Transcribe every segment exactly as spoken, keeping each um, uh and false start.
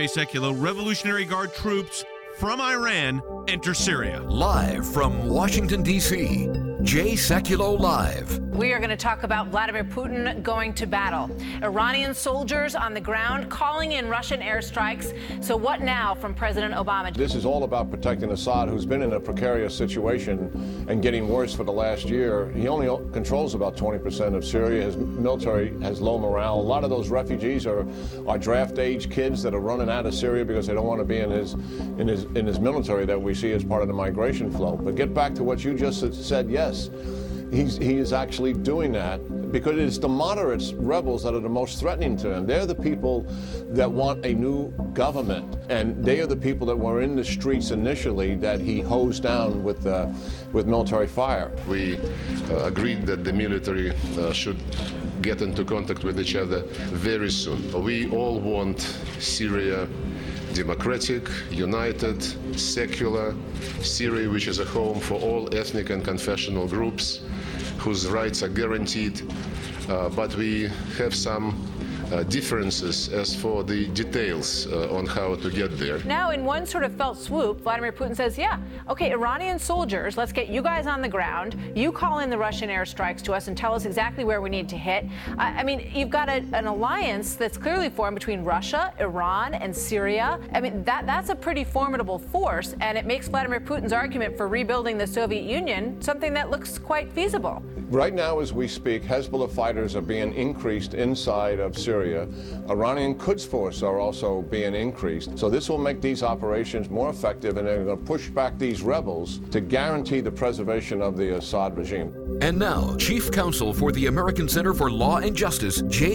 Sekulow, Revolutionary Guard troops from Iran enter Syria. Live from Washington, D C, Jay Sekulow Live. We are going to talk about Vladimir Putin going to battle. Iranian soldiers on the ground calling in Russian airstrikes. So what now from President Obama? This is all about protecting Assad, who's been in a precarious situation and getting worse for the last year. He only controls about twenty percent of Syria. His military has low morale. A lot of those refugees are, are draft-age kids that are running out of Syria because they don't want to be in his, in his, in his military that we see as part of the migration flow. But get back to what you just said, yes. He's, he is actually doing that because it's the moderates, rebels, that are the most threatening to him. They're the people that want a new government, and they are the people that were in the streets initially that he hosed down with, uh, with military fire. We uh, agreed that the military uh, should get into contact with each other very soon. We all want Syria democratic, united, secular, Syria which is a home for all ethnic and confessional groups whose rights are guaranteed, uh, but we have some uh, differences as for the details uh, on how to get there. Now, in one sort of felt swoop, Vladimir Putin says, yeah, okay, Iranian soldiers, let's get you guys on the ground. You call in the Russian airstrikes to us and tell us exactly where we need to hit. I, I mean, you've got a, an alliance that's clearly formed between Russia, Iran, and Syria. I mean, that that's a pretty formidable force, and it makes Vladimir Putin's argument for rebuilding the Soviet Union something that looks quite feasible. Right now, as we speak, Hezbollah fighters are being increased inside of Syria. Iranian Quds Force are also being increased. So this will make these operations more effective, and they're going to push back these rebels to guarantee the preservation of the Assad regime. And now, Chief Counsel for the American Center for Law and Justice, Jay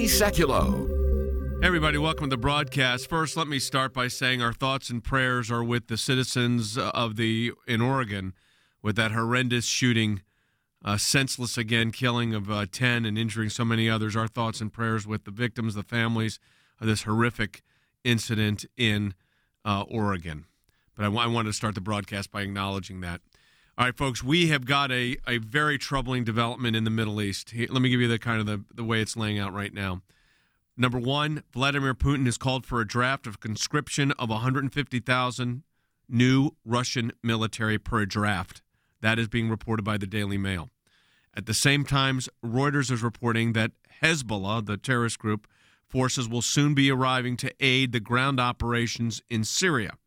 Sekulow. Hey everybody, welcome to the broadcast. First, let me start by saying our thoughts and prayers are with the citizens of the in Oregon with that horrendous shooting. Uh, senseless, again, killing of uh, ten and injuring so many others. Our thoughts and prayers with the victims, the families of this horrific incident in uh, Oregon. But I, w- I wanted to start the broadcast by acknowledging that. All right, folks, we have got a, a very troubling development in the Middle East. Here, let me give you the kind of the, the way it's laying out right now. Number one, Vladimir Putin has called for a draft of conscription of one hundred fifty thousand new Russian military per draft. That is being reported by the Daily Mail. At the same time, Reuters is reporting that Hezbollah, the terrorist group, forces will soon be arriving to aid the ground operations in Syria.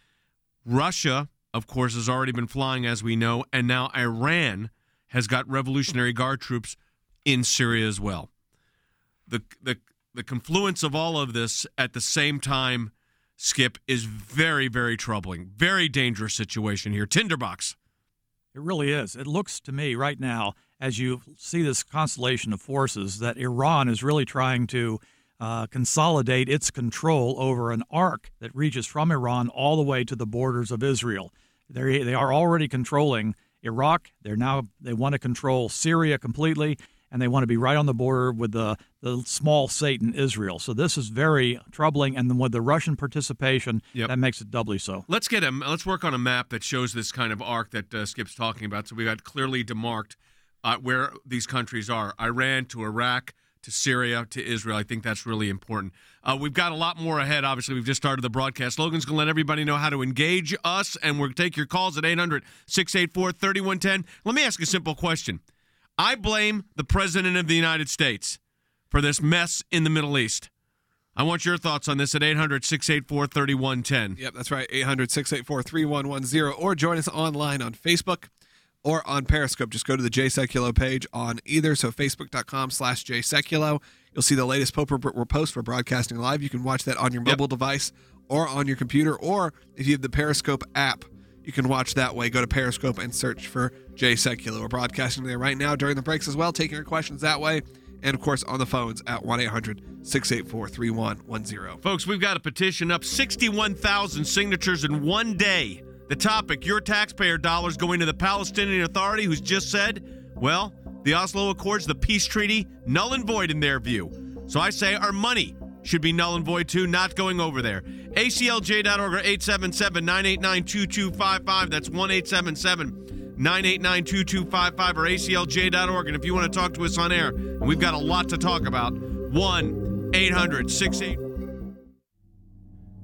Russia, of course, has already been flying, as we know, and now Iran has got Revolutionary Guard troops in Syria as well. The, the, the confluence of all of this at the same time, Skip, is very, very troubling. Very dangerous situation here. Tinderbox. It really is. It looks to me right now, as you see this constellation of forces, that Iran is really trying to uh, consolidate its control over an arc that reaches from Iran all the way to the borders of Israel. They're, they are already controlling Iraq. They're now they want to control Syria completely, and they want to be right on the border with the, the small Satan Israel. So this is very troubling, and then with the Russian participation, yep. that makes it doubly so. Let's get a let's work on a map that shows this kind of arc that uh, Skip's talking about. So we got clearly demarked uh, where these countries are: Iran to Iraq to Syria to Israel. I think that's really important. Uh, we've got a lot more ahead. Obviously, we've just started the broadcast. Logan's going to let everybody know how to engage us, and we'll take your calls at eight hundred, six eight four, three one one zero. Let me ask a simple question. I blame the President of the United States for this mess in the Middle East. I want your thoughts on this at eight hundred, six eight four, three one one zero. Yep, that's right, eight hundred, six eight four, three one one zero. Or join us online on Facebook or on Periscope. Just go to the Jay Sekulow page on either, so facebook.com slash Jay Sekulow. You'll see the latest post for broadcasting live. You can watch that on your mobile yep. device or on your computer, or if you have the Periscope app, you can watch that way. Go to Periscope and search for Jay Sekulow. We're broadcasting there right now during the breaks as well, taking your questions that way. And, of course, on the phones at one eight hundred, six eight four, three one one zero. Folks, we've got a petition up, sixty-one thousand signatures in one day. The topic, your taxpayer dollars going to the Palestinian Authority, who's just said, well, the Oslo Accords, the peace treaty, null and void in their view. So I say our money should be null and void too, not going over there. A C L J dot org or eight seven seven, nine eight nine, two two five five. That's one eight seven seven, nine eight nine, two two five five or A C L J dot org. And if you want to talk to us on air, and we've got a lot to talk about, one eight hundred, six eight.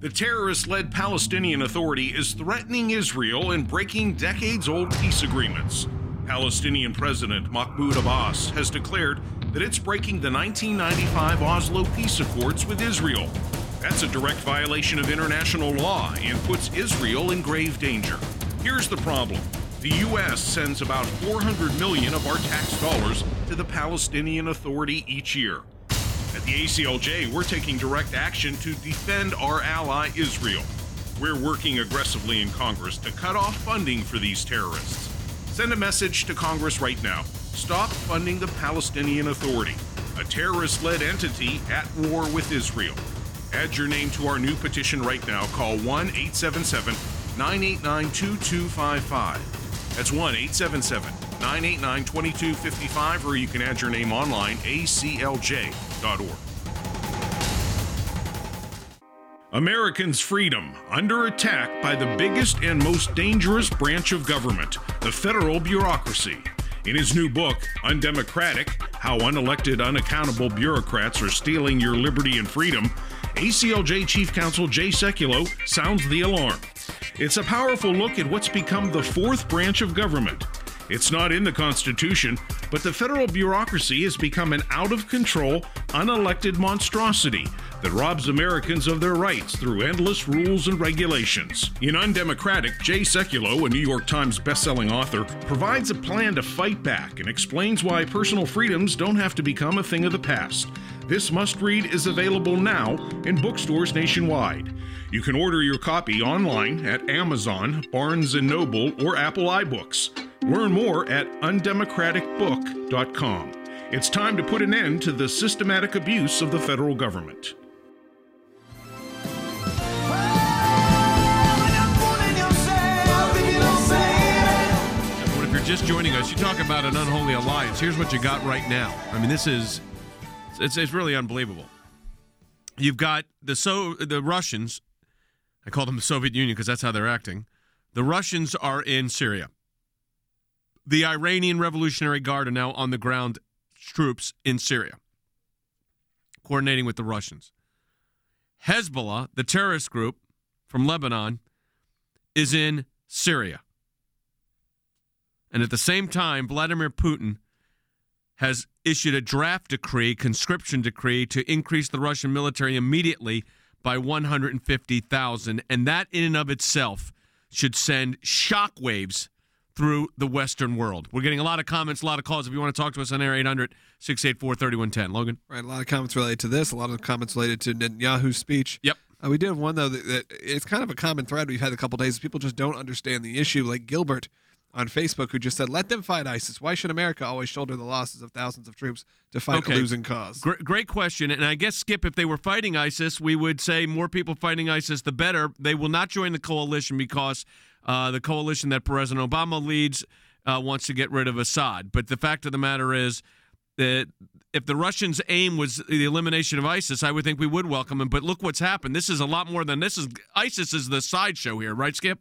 The terrorist-led Palestinian Authority is threatening Israel and breaking decades-old peace agreements. Palestinian President Mahmoud Abbas has declared that it's breaking the nineteen ninety-five Oslo Peace Accords with Israel. That's a direct violation of international law and puts Israel in grave danger. Here's the problem. The U S sends about four hundred million dollars of our tax dollars to the Palestinian Authority each year. At the A C L J, we're taking direct action to defend our ally Israel. We're working aggressively in Congress to cut off funding for these terrorists. Send a message to Congress right now. Stop funding the Palestinian Authority, a terrorist-led entity at war with Israel. Add your name to our new petition right now. Call one eight seven seven, nine eight nine, two two five five. That's one eight seven seven, nine eight nine, two two five five, or you can add your name online, A C L J dot org. Americans' freedom under attack by the biggest and most dangerous branch of government, the federal bureaucracy. In his new book, Undemocratic: How Unelected, Unaccountable Bureaucrats Are Stealing Your Liberty and Freedom, A C L J Chief Counsel Jay Sekulow sounds the alarm. It's a powerful look at what's become the fourth branch of government. It's not in the Constitution, but the federal bureaucracy has become an out-of-control, unelected monstrosity that robs Americans of their rights through endless rules and regulations. In Undemocratic, Jay Sekulow, a New York Times bestselling author, provides a plan to fight back and explains why personal freedoms don't have to become a thing of the past. This must-read is available now in bookstores nationwide. You can order your copy online at Amazon, Barnes and Noble, or Apple iBooks. Learn more at undemocratic book dot com. It's time to put an end to the systematic abuse of the federal government. What if you're just joining us? You talk about an unholy alliance. Here's what you got right now. I mean, this is it's, it's really unbelievable. You've got the so the Russians. I call them the Soviet Union because that's how they're acting. The Russians are in Syria. The Iranian Revolutionary Guard are now on the ground, troops in Syria, coordinating with the Russians. Hezbollah, the terrorist group from Lebanon, is in Syria. And at the same time, Vladimir Putin has issued a draft decree, conscription decree, to increase the Russian military immediately by one hundred fifty thousand. And that in and of itself should send shockwaves through the Western world. We're getting a lot of comments, a lot of calls. If you want to talk to us on air, eight hundred, six eight four, three one one zero. Logan? Right, a lot of comments related to this, a lot of comments related to Netanyahu's speech. Yep. Uh, we did have one, though, that, that it's kind of a common thread we've had a couple days. People just don't understand the issue, like Gilbert on Facebook, who just said, let them fight ISIS. Why should America always shoulder the losses of thousands of troops to fight okay. a losing cause? Great, great question. And I guess, Skip, if they were fighting ISIS, we would say more people fighting ISIS, the better. They will not join the coalition because uh, the coalition that President Obama leads uh, wants to get rid of Assad. But the fact of the matter is that if the Russians' aim was the elimination of ISIS, I would think we would welcome them. But look what's happened. This is a lot more than this. Is ISIS is the sideshow here, right, Skip?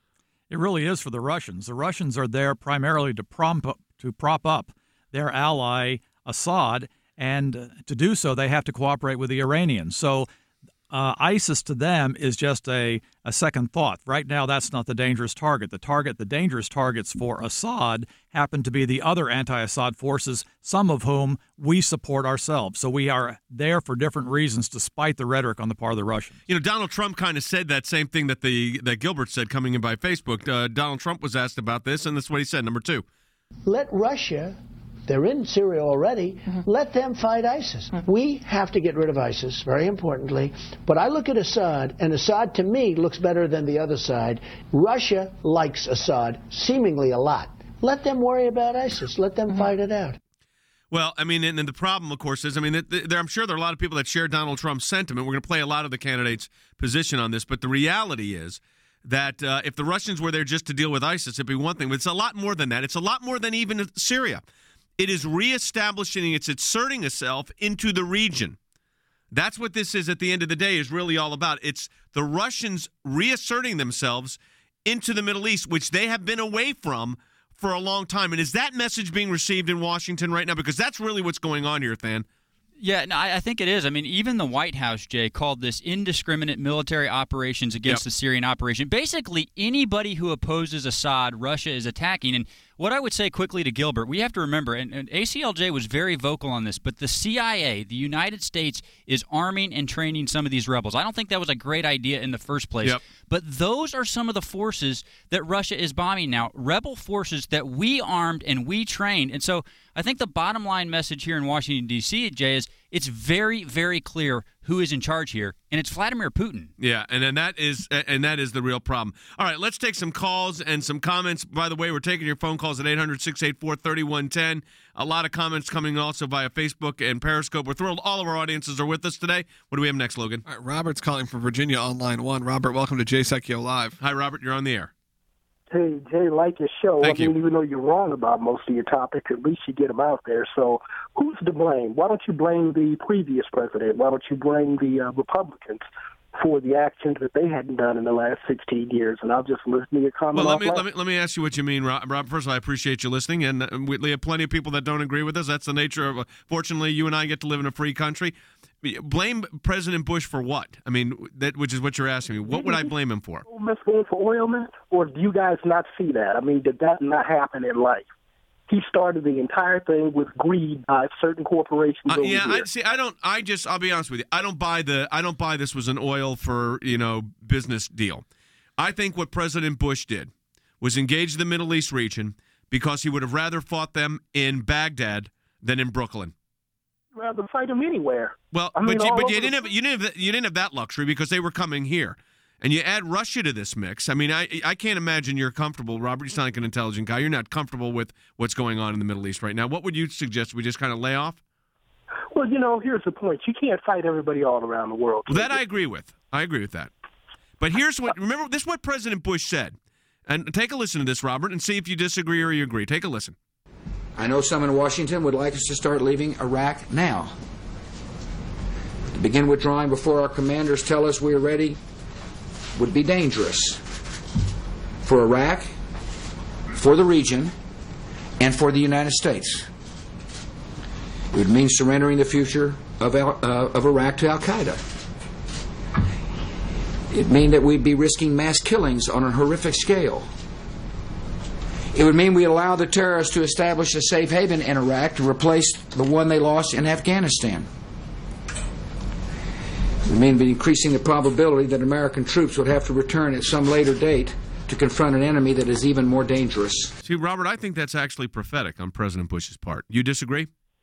It really is for the Russians. The Russians are there primarily to prop up, to prop up their ally Assad, and uh, to do so, they have to cooperate with the Iranians. So uh, ISIS to them is just a, a second thought. Right now, that's not the dangerous target. The target, the dangerous targets for Assad happen to be the other anti-Assad forces, some of whom we support ourselves. So we are there for different reasons, despite the rhetoric on the part of the Russians. You know, Donald Trump kind of said that same thing that the that Gilbert said coming in by Facebook. Uh, Donald Trump was asked about this, and that's what he said. Number two. Let Russia, they're in Syria already, mm-hmm. let them fight ISIS. Mm-hmm. We have to get rid of ISIS, very importantly. But I look at Assad, and Assad to me looks better than the other side. Russia likes Assad seemingly a lot. Let them worry about ISIS. Let them mm-hmm. fight it out. Well, I mean, and, and the problem, of course, is, I mean, there, I'm sure there are a lot of people that share Donald Trump's sentiment. We're going to play a lot of the candidates' position on this. But the reality is that uh, if the Russians were there just to deal with ISIS, it'd be one thing. But it's a lot more than that. It's a lot more than even Syria. It is reestablishing, it's inserting itself into the region. That's what this is at the end of the day is really all about. It's the Russians reasserting themselves into the Middle East, which they have been away from for a long time. And is that message being received in Washington right now? Because that's really what's going on here, Than. Yeah, no, I, I think it is. I mean, even the White House, Jay, called this indiscriminate military operations against yep. the Syrian operation. Basically, anybody who opposes Assad, Russia is attacking. And what I would say quickly to Gilbert, we have to remember, and, and A C L J was very vocal on this, but the C I A, the United States, is arming and training some of these rebels. I don't think that was a great idea in the first place. Yep. But those are some of the forces that Russia is bombing now, rebel forces that we armed and we trained. And so I think the bottom line message here in Washington, D C, Jay, is it's very, very clear who is in charge here, and it's Vladimir Putin. Yeah, and, and that is and that is the real problem. All right, let's take some calls and some comments. By the way, we're taking your phone calls at eight hundred, six eight four, three one one zero. A lot of comments coming also via Facebook and Periscope. We're thrilled all of our audiences are with us today. What do we have next, Logan? All right, Robert's calling from Virginia on line one. Robert, welcome to Jay Secchio Live. Hi, Robert. You're on the air. Hey, Jay, like your show. Thank I mean, you. even though you're wrong about most of your topics, at least you get them out there. So who's to blame? Why don't you blame the previous president? Why don't you blame the uh, Republicans for the actions that they hadn't done in the last sixteen years? And I'll just listen to your comment. Well, let me, let me let me ask you what you mean, Rob. Rob, first of all, I appreciate you listening, and we have plenty of people that don't agree with us. That's the nature of, uh, fortunately, you and I get to live in a free country. Blame President Bush for what? I mean, that which is what you're asking me. What would I blame him for? Going for oil, man? Or do you guys not see that? I mean, did that not happen in life? He started the entire thing with greed by certain corporations. Uh, over yeah, here. I see. I don't. I just. I'll be honest with you. I don't buy the. I don't buy this was an oil for you know business deal. I think what President Bush did was engage the Middle East region because he would have rather fought them in Baghdad than in Brooklyn. Rather fight them anywhere. Well, I mean, but you, but all you over didn't have you didn't have you didn't have that luxury because they were coming here. And you add Russia to this mix. I mean, I I can't imagine you're comfortable, Robert. You sound like an intelligent guy. You're not comfortable with what's going on in the Middle East right now. What would you suggest? We just kind of lay off? Well, you know, here's the point. You can't fight everybody all around the world. Well, that I agree with. I agree with that. But here's what, remember, this is what President Bush said. And take a listen to this, Robert, and see if you disagree or you agree. Take a listen. I know some in Washington would like us to start leaving Iraq now. To begin withdrawing before our commanders tell us we are ready would be dangerous for Iraq, for the region, and for the United States. It would mean surrendering the future of, Al, uh, of Iraq to Al-Qaeda. It would mean that we'd be risking mass killings on a horrific scale. It would mean we allow the terrorists to establish a safe haven in Iraq to replace the one they lost in Afghanistan. It would mean increasing the probability that American troops would have to return at some later date to confront an enemy that is even more dangerous. See, Robert, I think that's actually prophetic on President Bush's part. You disagree?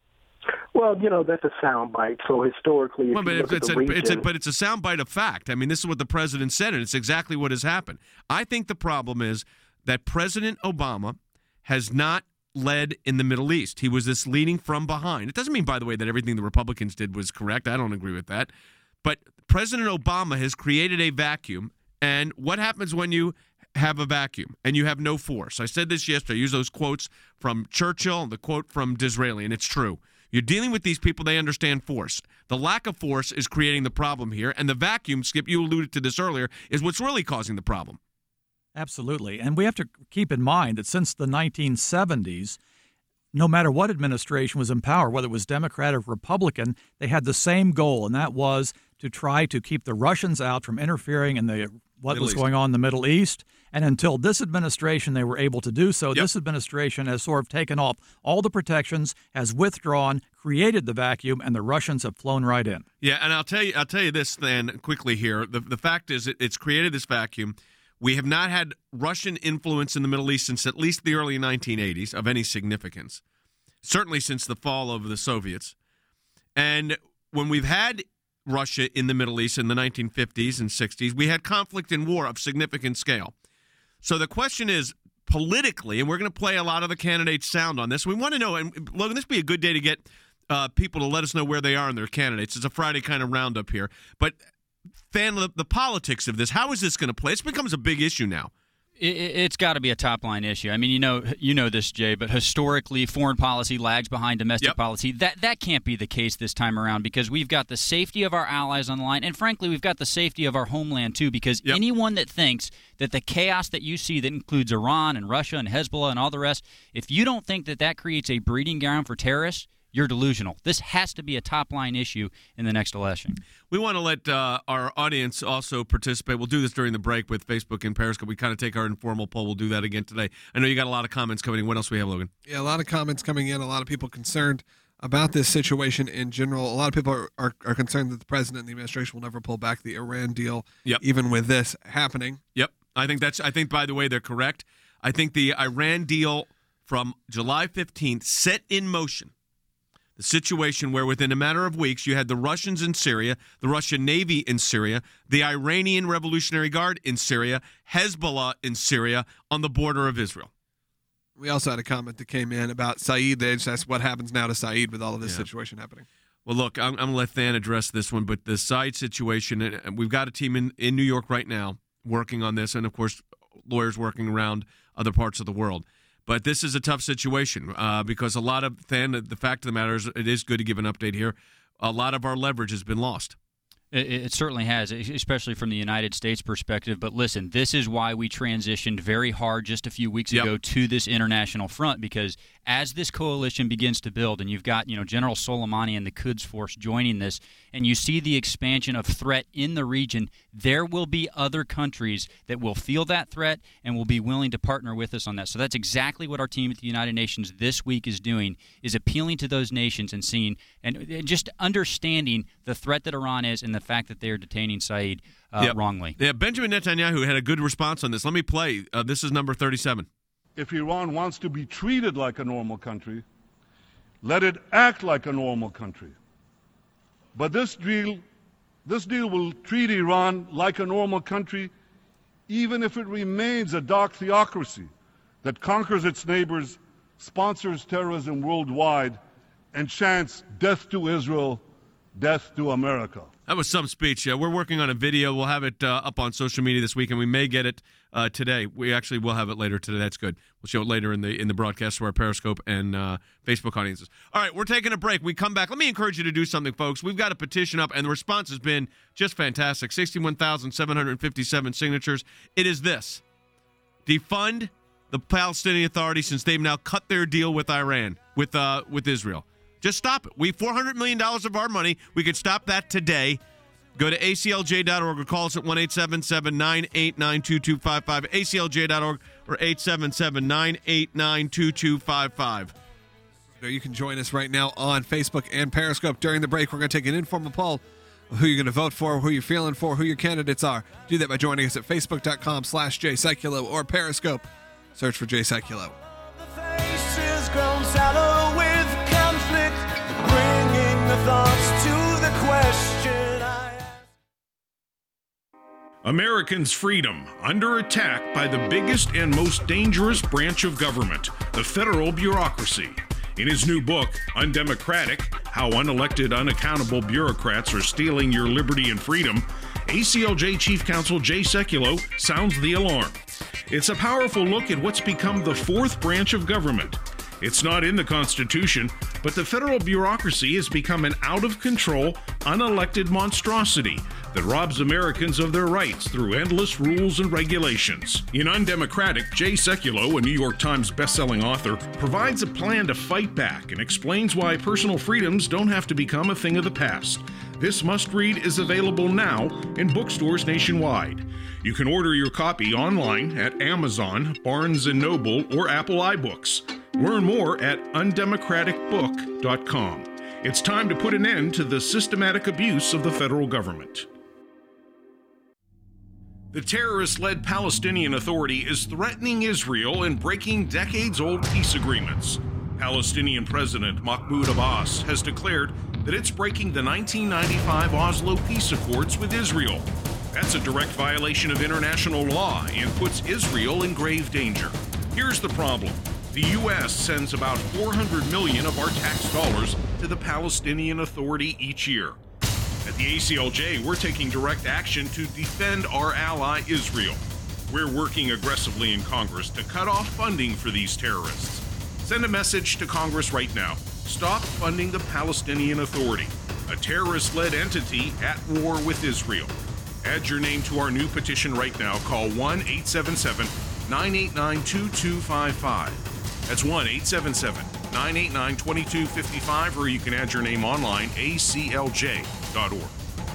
Well, you know, that's a soundbite. So historically, if well, but, you look it's at the a, region, it's a, but it's a soundbite of fact. I mean, this is what the president said, and it's exactly what has happened. I think the problem is that President Obama has not led in the Middle East. He was this leading from behind. It doesn't mean, by the way, that everything the Republicans did was correct. I don't agree with that. But President Obama has created a vacuum, and what happens when you have a vacuum and you have no force? I said this yesterday. I used those quotes from Churchill and the quote from Disraeli, and it's true. You're dealing with these people, they understand force. The lack of force is creating the problem here, and the vacuum, Skip, you alluded to this earlier, is what's really causing the problem. Absolutely. And we have to keep in mind that since the nineteen seventies, no matter what administration was in power, whether it was Democrat or Republican, they had the same goal, and that was to try to keep the Russians out from interfering in the what Middle was East. going on in the Middle East. And until this administration, they were able to do so. Yep. This administration has sort of taken off all the protections, has withdrawn, created the vacuum, and the Russians have flown right in. Yeah, and I'll tell you, I'll tell you this then quickly here. The the fact is, it, it's created this vacuum. We have not had Russian influence in the Middle East since at least the early nineteen eighties of any significance. Certainly since the fall of the Soviets. And when we've had Russia in the Middle East in the nineteen fifties and sixties, we had conflict and war of significant scale. So the question is, politically, and we're going to play a lot of the candidates' sound on this. We want to know, and Logan, this would be a good day to get uh, people to let us know where they are in their candidates. It's a Friday kind of roundup here. But fan the, the politics of this, how is this going to play? It becomes a big issue now. It, it's got to be a top-line issue. I mean, you know, you know this, Jay, but historically, foreign policy lags behind domestic Yep. policy. That that can't be the case this time around because we've got the safety of our allies on the line, and frankly, we've got the safety of our homeland too. Because Yep. anyone that thinks that the chaos that you see that includes Iran and Russia and Hezbollah and all the rest, if you don't think that that creates a breeding ground for terrorists, you're delusional. This has to be a top-line issue in the next election. We want to let uh, our audience also participate. We'll do this during the break with Facebook and Periscope. We kind of take our informal poll. We'll do that again today. I know you got a lot of comments coming in. What else do we have, Logan? Yeah, a lot of comments coming in. A lot of people concerned about this situation in general. A lot of people are, are, are concerned that the president and the administration will never pull back the Iran deal, yep. even with this happening. Yep. I think that's. I think, by the way, they're correct. I think the Iran deal from July fifteenth set in motion the situation where within a matter of weeks you had the Russians in Syria, the Russian Navy in Syria, the Iranian Revolutionary Guard in Syria, Hezbollah in Syria on the border of Israel. We also had a comment that came in about Saeed. They just asked what happens now to Saeed with all of this yeah. situation happening. Well, look, I'm, I'm going to let Than address this one, but the Saeed situation, and we've got a team in, in New York right now working on this, and, of course, lawyers working around other parts of the world. But this is a tough situation uh, because a lot of, Than, the fact of the matter is it is good to give an update here. A lot of our leverage has been lost. It, it certainly has, especially from the United States perspective. But listen, this is why we transitioned very hard just a few weeks Yep. ago to this international front, because as this coalition begins to build, and you've got, you know, General Soleimani and the Quds Force joining this, and you see the expansion of threat in the region, there will be other countries that will feel that threat and will be willing to partner with us on that. So that's exactly what our team at the United Nations this week is doing, is appealing to those nations and seeing and, and just understanding the threat that Iran is and the fact that they are detaining Saeed uh, Yep. wrongly. Yeah, Benjamin Netanyahu had a good response on this. Let me play. Uh, this is number thirty-seven. If Iran wants to be treated like a normal country, let it act like a normal country. But this deal, this deal will treat Iran like a normal country, even if it remains a dark theocracy that conquers its neighbors, sponsors terrorism worldwide, and chants death to Israel, death to America. That was some speech. Uh, we're working on a video. We'll have it uh, up on social media this week, and we may get it uh, today. We actually will have it later today. That's good. We'll show it later in the in the broadcast to our Periscope and uh, Facebook audiences. All right, we're taking a break. We come back. Let me encourage you to do something, folks. We've got a petition up, and the response has been just fantastic. sixty-one thousand seven hundred fifty-seven signatures. It is this. Defund the Palestinian Authority since they've now cut their deal with Iran, with uh, with Israel. Just stop it. We have four hundred million dollars of our money. We could stop that today. Go to A C L J dot org or call us at one eight seven seven nine eight nine two two five five, A C L J dot org or eight seven seven nine eight nine two two five five. You can join us right now on Facebook and Periscope. During the break, we're going to take an informal poll of who you're going to vote for, who you're feeling for, who your candidates are. Do that by joining us at facebook.com slash Jay Sekulow or Periscope. Search for Jay Sekulow. Americans' freedom under attack by the biggest and most dangerous branch of government, the federal bureaucracy. In his new book, Undemocratic: How Unelected, Unaccountable Bureaucrats Are Stealing Your Liberty and Freedom, A C L J Chief Counsel Jay Sekulow sounds the alarm. It's a powerful look at what's become the fourth branch of government. It's not in the Constitution, but the federal bureaucracy has become an out-of-control, unelected monstrosity that robs Americans of their rights through endless rules and regulations. In Undemocratic, Jay Sekulow, a New York Times bestselling author, provides a plan to fight back and explains why personal freedoms don't have to become a thing of the past. This must-read is available now in bookstores nationwide. You can order your copy online at Amazon, Barnes and Noble, or Apple iBooks. Learn more at undemocratic book dot com. It's time to put an end to the systematic abuse of the federal government. The terrorist-led Palestinian Authority is threatening Israel and breaking decades-old peace agreements. Palestinian President Mahmoud Abbas has declared that it's breaking the nineteen ninety-five Oslo Peace Accords with Israel. That's a direct violation of international law and puts Israel in grave danger. Here's the problem. The U S sends about four hundred million dollars of our tax dollars to the Palestinian Authority each year. At the A C L J, we're taking direct action to defend our ally Israel. We're working aggressively in Congress to cut off funding for these terrorists. Send a message to Congress right now. Stop funding the Palestinian Authority, a terrorist-led entity at war with Israel. Add your name to our new petition right now. Call one eight seven seven nine eight nine two two five five. That's one eight seven seven nine eight nine, two two five five, or you can add your name online, A C L J dot org.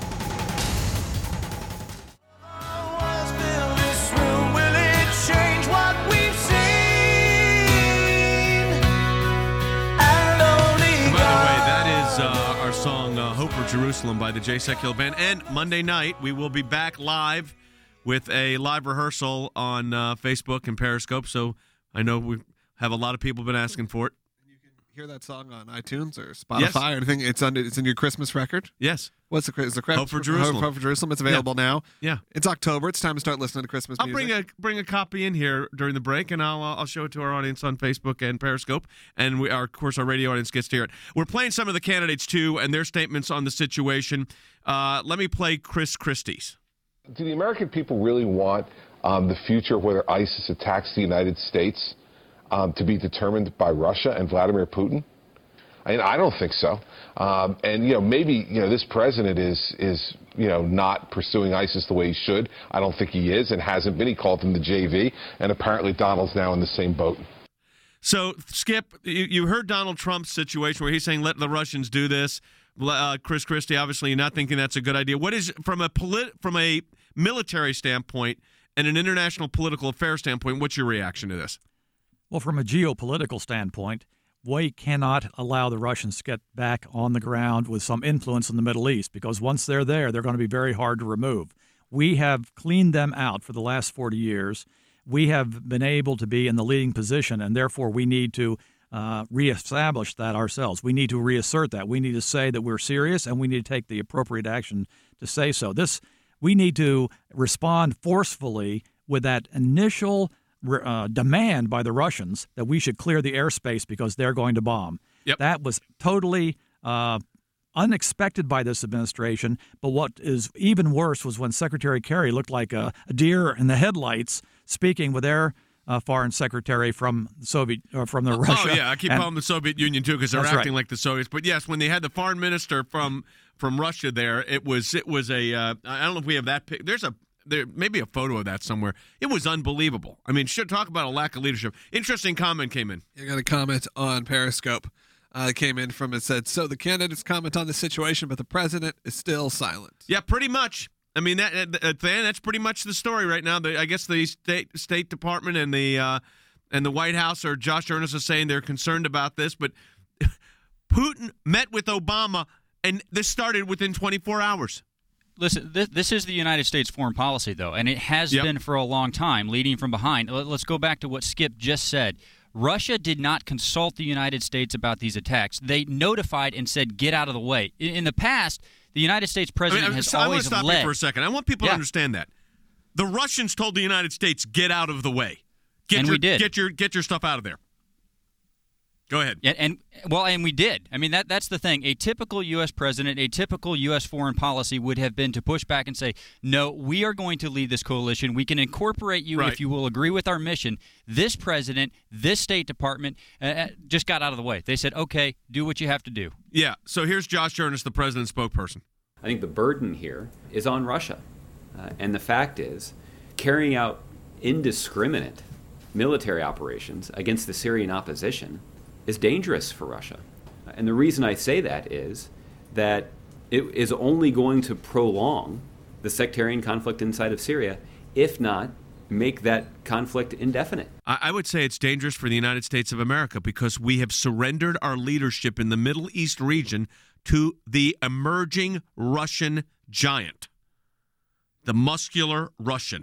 Song uh, Hope for Jerusalem by the Jay Secular Band. And Monday night, we will be back live with a live rehearsal on uh, Facebook and Periscope. So I know we have a lot of people been asking for it. You can hear that song on iTunes or Spotify yes. or anything. It's under, it's in your Christmas record. Yes. What's the is the Hope for Jerusalem? Hope, Hope for Jerusalem. It's available yeah. now. Yeah. It's October. It's time to start listening to Christmas I'll music. bring a bring a copy in here during the break, and I'll I'll show it to our audience on Facebook and Periscope, and we our of course our radio audience gets to hear it. We're playing some of the candidates too, and their statements on the situation. Uh, let me play Chris Christie's. Do the American people really want um, the future of whether ISIS attacks the United States um, to be determined by Russia and Vladimir Putin? I mean, I don't think so. Um, and, you know, maybe, you know, this president is, is, you know, not pursuing ISIS the way he should. I don't think he is and hasn't been. He called them the J V, and apparently Donald's now in the same boat. So, Skip, you, you heard Donald Trump's situation where he's saying, let the Russians do this. Uh, Chris Christie, obviously, you're not thinking that's a good idea. What is, from a polit- from a military standpoint and an international political affairs standpoint, what's your reaction to this? Well, from a geopolitical standpoint, we cannot allow the Russians to get back on the ground with some influence in the Middle East, because once they're there, they're going to be very hard to remove. We have cleaned them out for the last forty years. We have been able to be in the leading position, and therefore we need to uh, reestablish that ourselves. We need to reassert that. We need to say that we're serious, and we need to take the appropriate action to say so. This, we need to respond forcefully with that initial Uh, demand by the Russians that we should clear the airspace because they're going to bomb. Yep. That was totally uh, unexpected by this administration. But what is even worse was when Secretary Kerry looked like a, a deer in the headlights speaking with their uh, foreign secretary from Soviet or from the oh, Russia. Oh yeah, I keep and, calling them the Soviet Union too because they're acting right. like the Soviets. But yes, when they had the foreign minister from from Russia there, it was it was a uh, I don't know if we have that pic. There's a There may be a photo of that somewhere. It was unbelievable. I mean, should talk about a lack of leadership. Interesting comment came in. I got a comment on Periscope. Uh, came in from it said, so the candidates comment on the situation, but the president is still silent. Yeah, pretty much. I mean, that uh, that's pretty much the story right now. The, I guess the State State Department and the uh, and the White House, or Josh Earnest, is saying they're concerned about this. But Putin met with Obama, and this started within twenty-four hours. Listen, this, this is the United States foreign policy, though, and it has yep. been for a long time, leading from behind. Let's go back to what Skip just said. Russia did not consult the United States about these attacks. They notified and said, get out of the way. In, in the past, the United States president I mean, has so always led. I want to stop led. you for a second. I want people yeah. to understand that. The Russians told the United States, get out of the way. Get and your, we did. Get your, get your stuff out of there. Go ahead. Yeah, and well, and we did. I mean, that that's the thing. A typical U S president, a typical U S foreign policy would have been to push back and say, no, we are going to lead this coalition. We can incorporate you right. if you will agree with our mission. This president, this State Department uh, just got out of the way. They said, okay, do what you have to do. Yeah, so here's Josh Earnest, the president's spokesperson. I think the burden here is on Russia. Uh, and the fact is, carrying out indiscriminate military operations against the Syrian opposition is dangerous for Russia. And the reason I say that is that it is only going to prolong the sectarian conflict inside of Syria, if not make that conflict indefinite. I would say it's dangerous for the United States of America because we have surrendered our leadership in the Middle East region to the emerging Russian giant, the muscular Russian.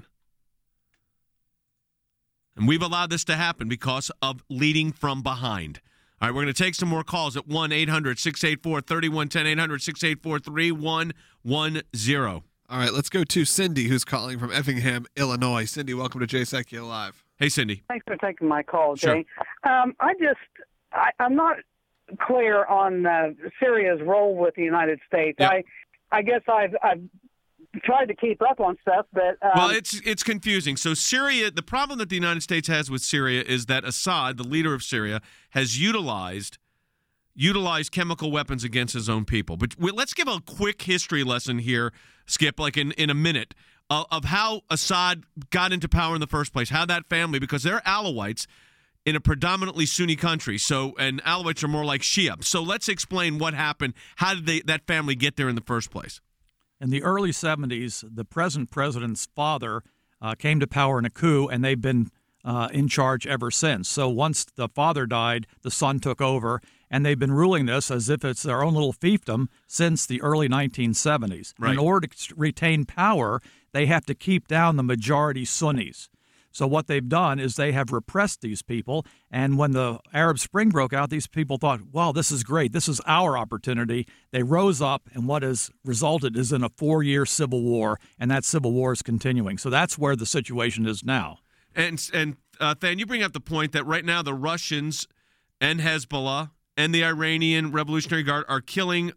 And we've allowed this to happen because of leading from behind. All right, we're going to take some more calls at one eight hundred six eight four three one one zero, eight hundred six eight four three one one zero. All right, let's go to Cindy, who's calling from Effingham, Illinois. Cindy, welcome to Jay Secular Live. Hey, Cindy. Thanks for taking my call, Jay. Sure. Um, I just, I, I'm not clear on uh, Syria's role with the United States. Yeah. I, I guess I've, I've tried to keep up on stuff, but um, well, it's it's confusing. So Syria, the problem that the United States has with Syria is that Assad, the leader of Syria, has utilized utilized chemical weapons against his own people. But we, let's give a quick history lesson here, Skip, like in, in a minute, uh, of how Assad got into power in the first place, how that family, because they're Alawites, in a predominantly Sunni country. So, and Alawites are more like Shia. So let's explain what happened. How did they, that family get there in the first place? In the early seventies, the present president's father uh, came to power in a coup, and they've been uh, in charge ever since. So once the father died, the son took over, and they've been ruling this as if it's their own little fiefdom since the early nineteen seventies. Right. In order to retain power, they have to keep down the majority Sunnis. So what they've done is they have repressed these people, and when the Arab Spring broke out, these people thought, wow, this is great. This is our opportunity. They rose up, and what has resulted is in a four-year civil war, and that civil war is continuing. So that's where the situation is now. And, and uh, Than, you bring up the point that right now the Russians and Hezbollah and the Iranian Revolutionary Guard are killing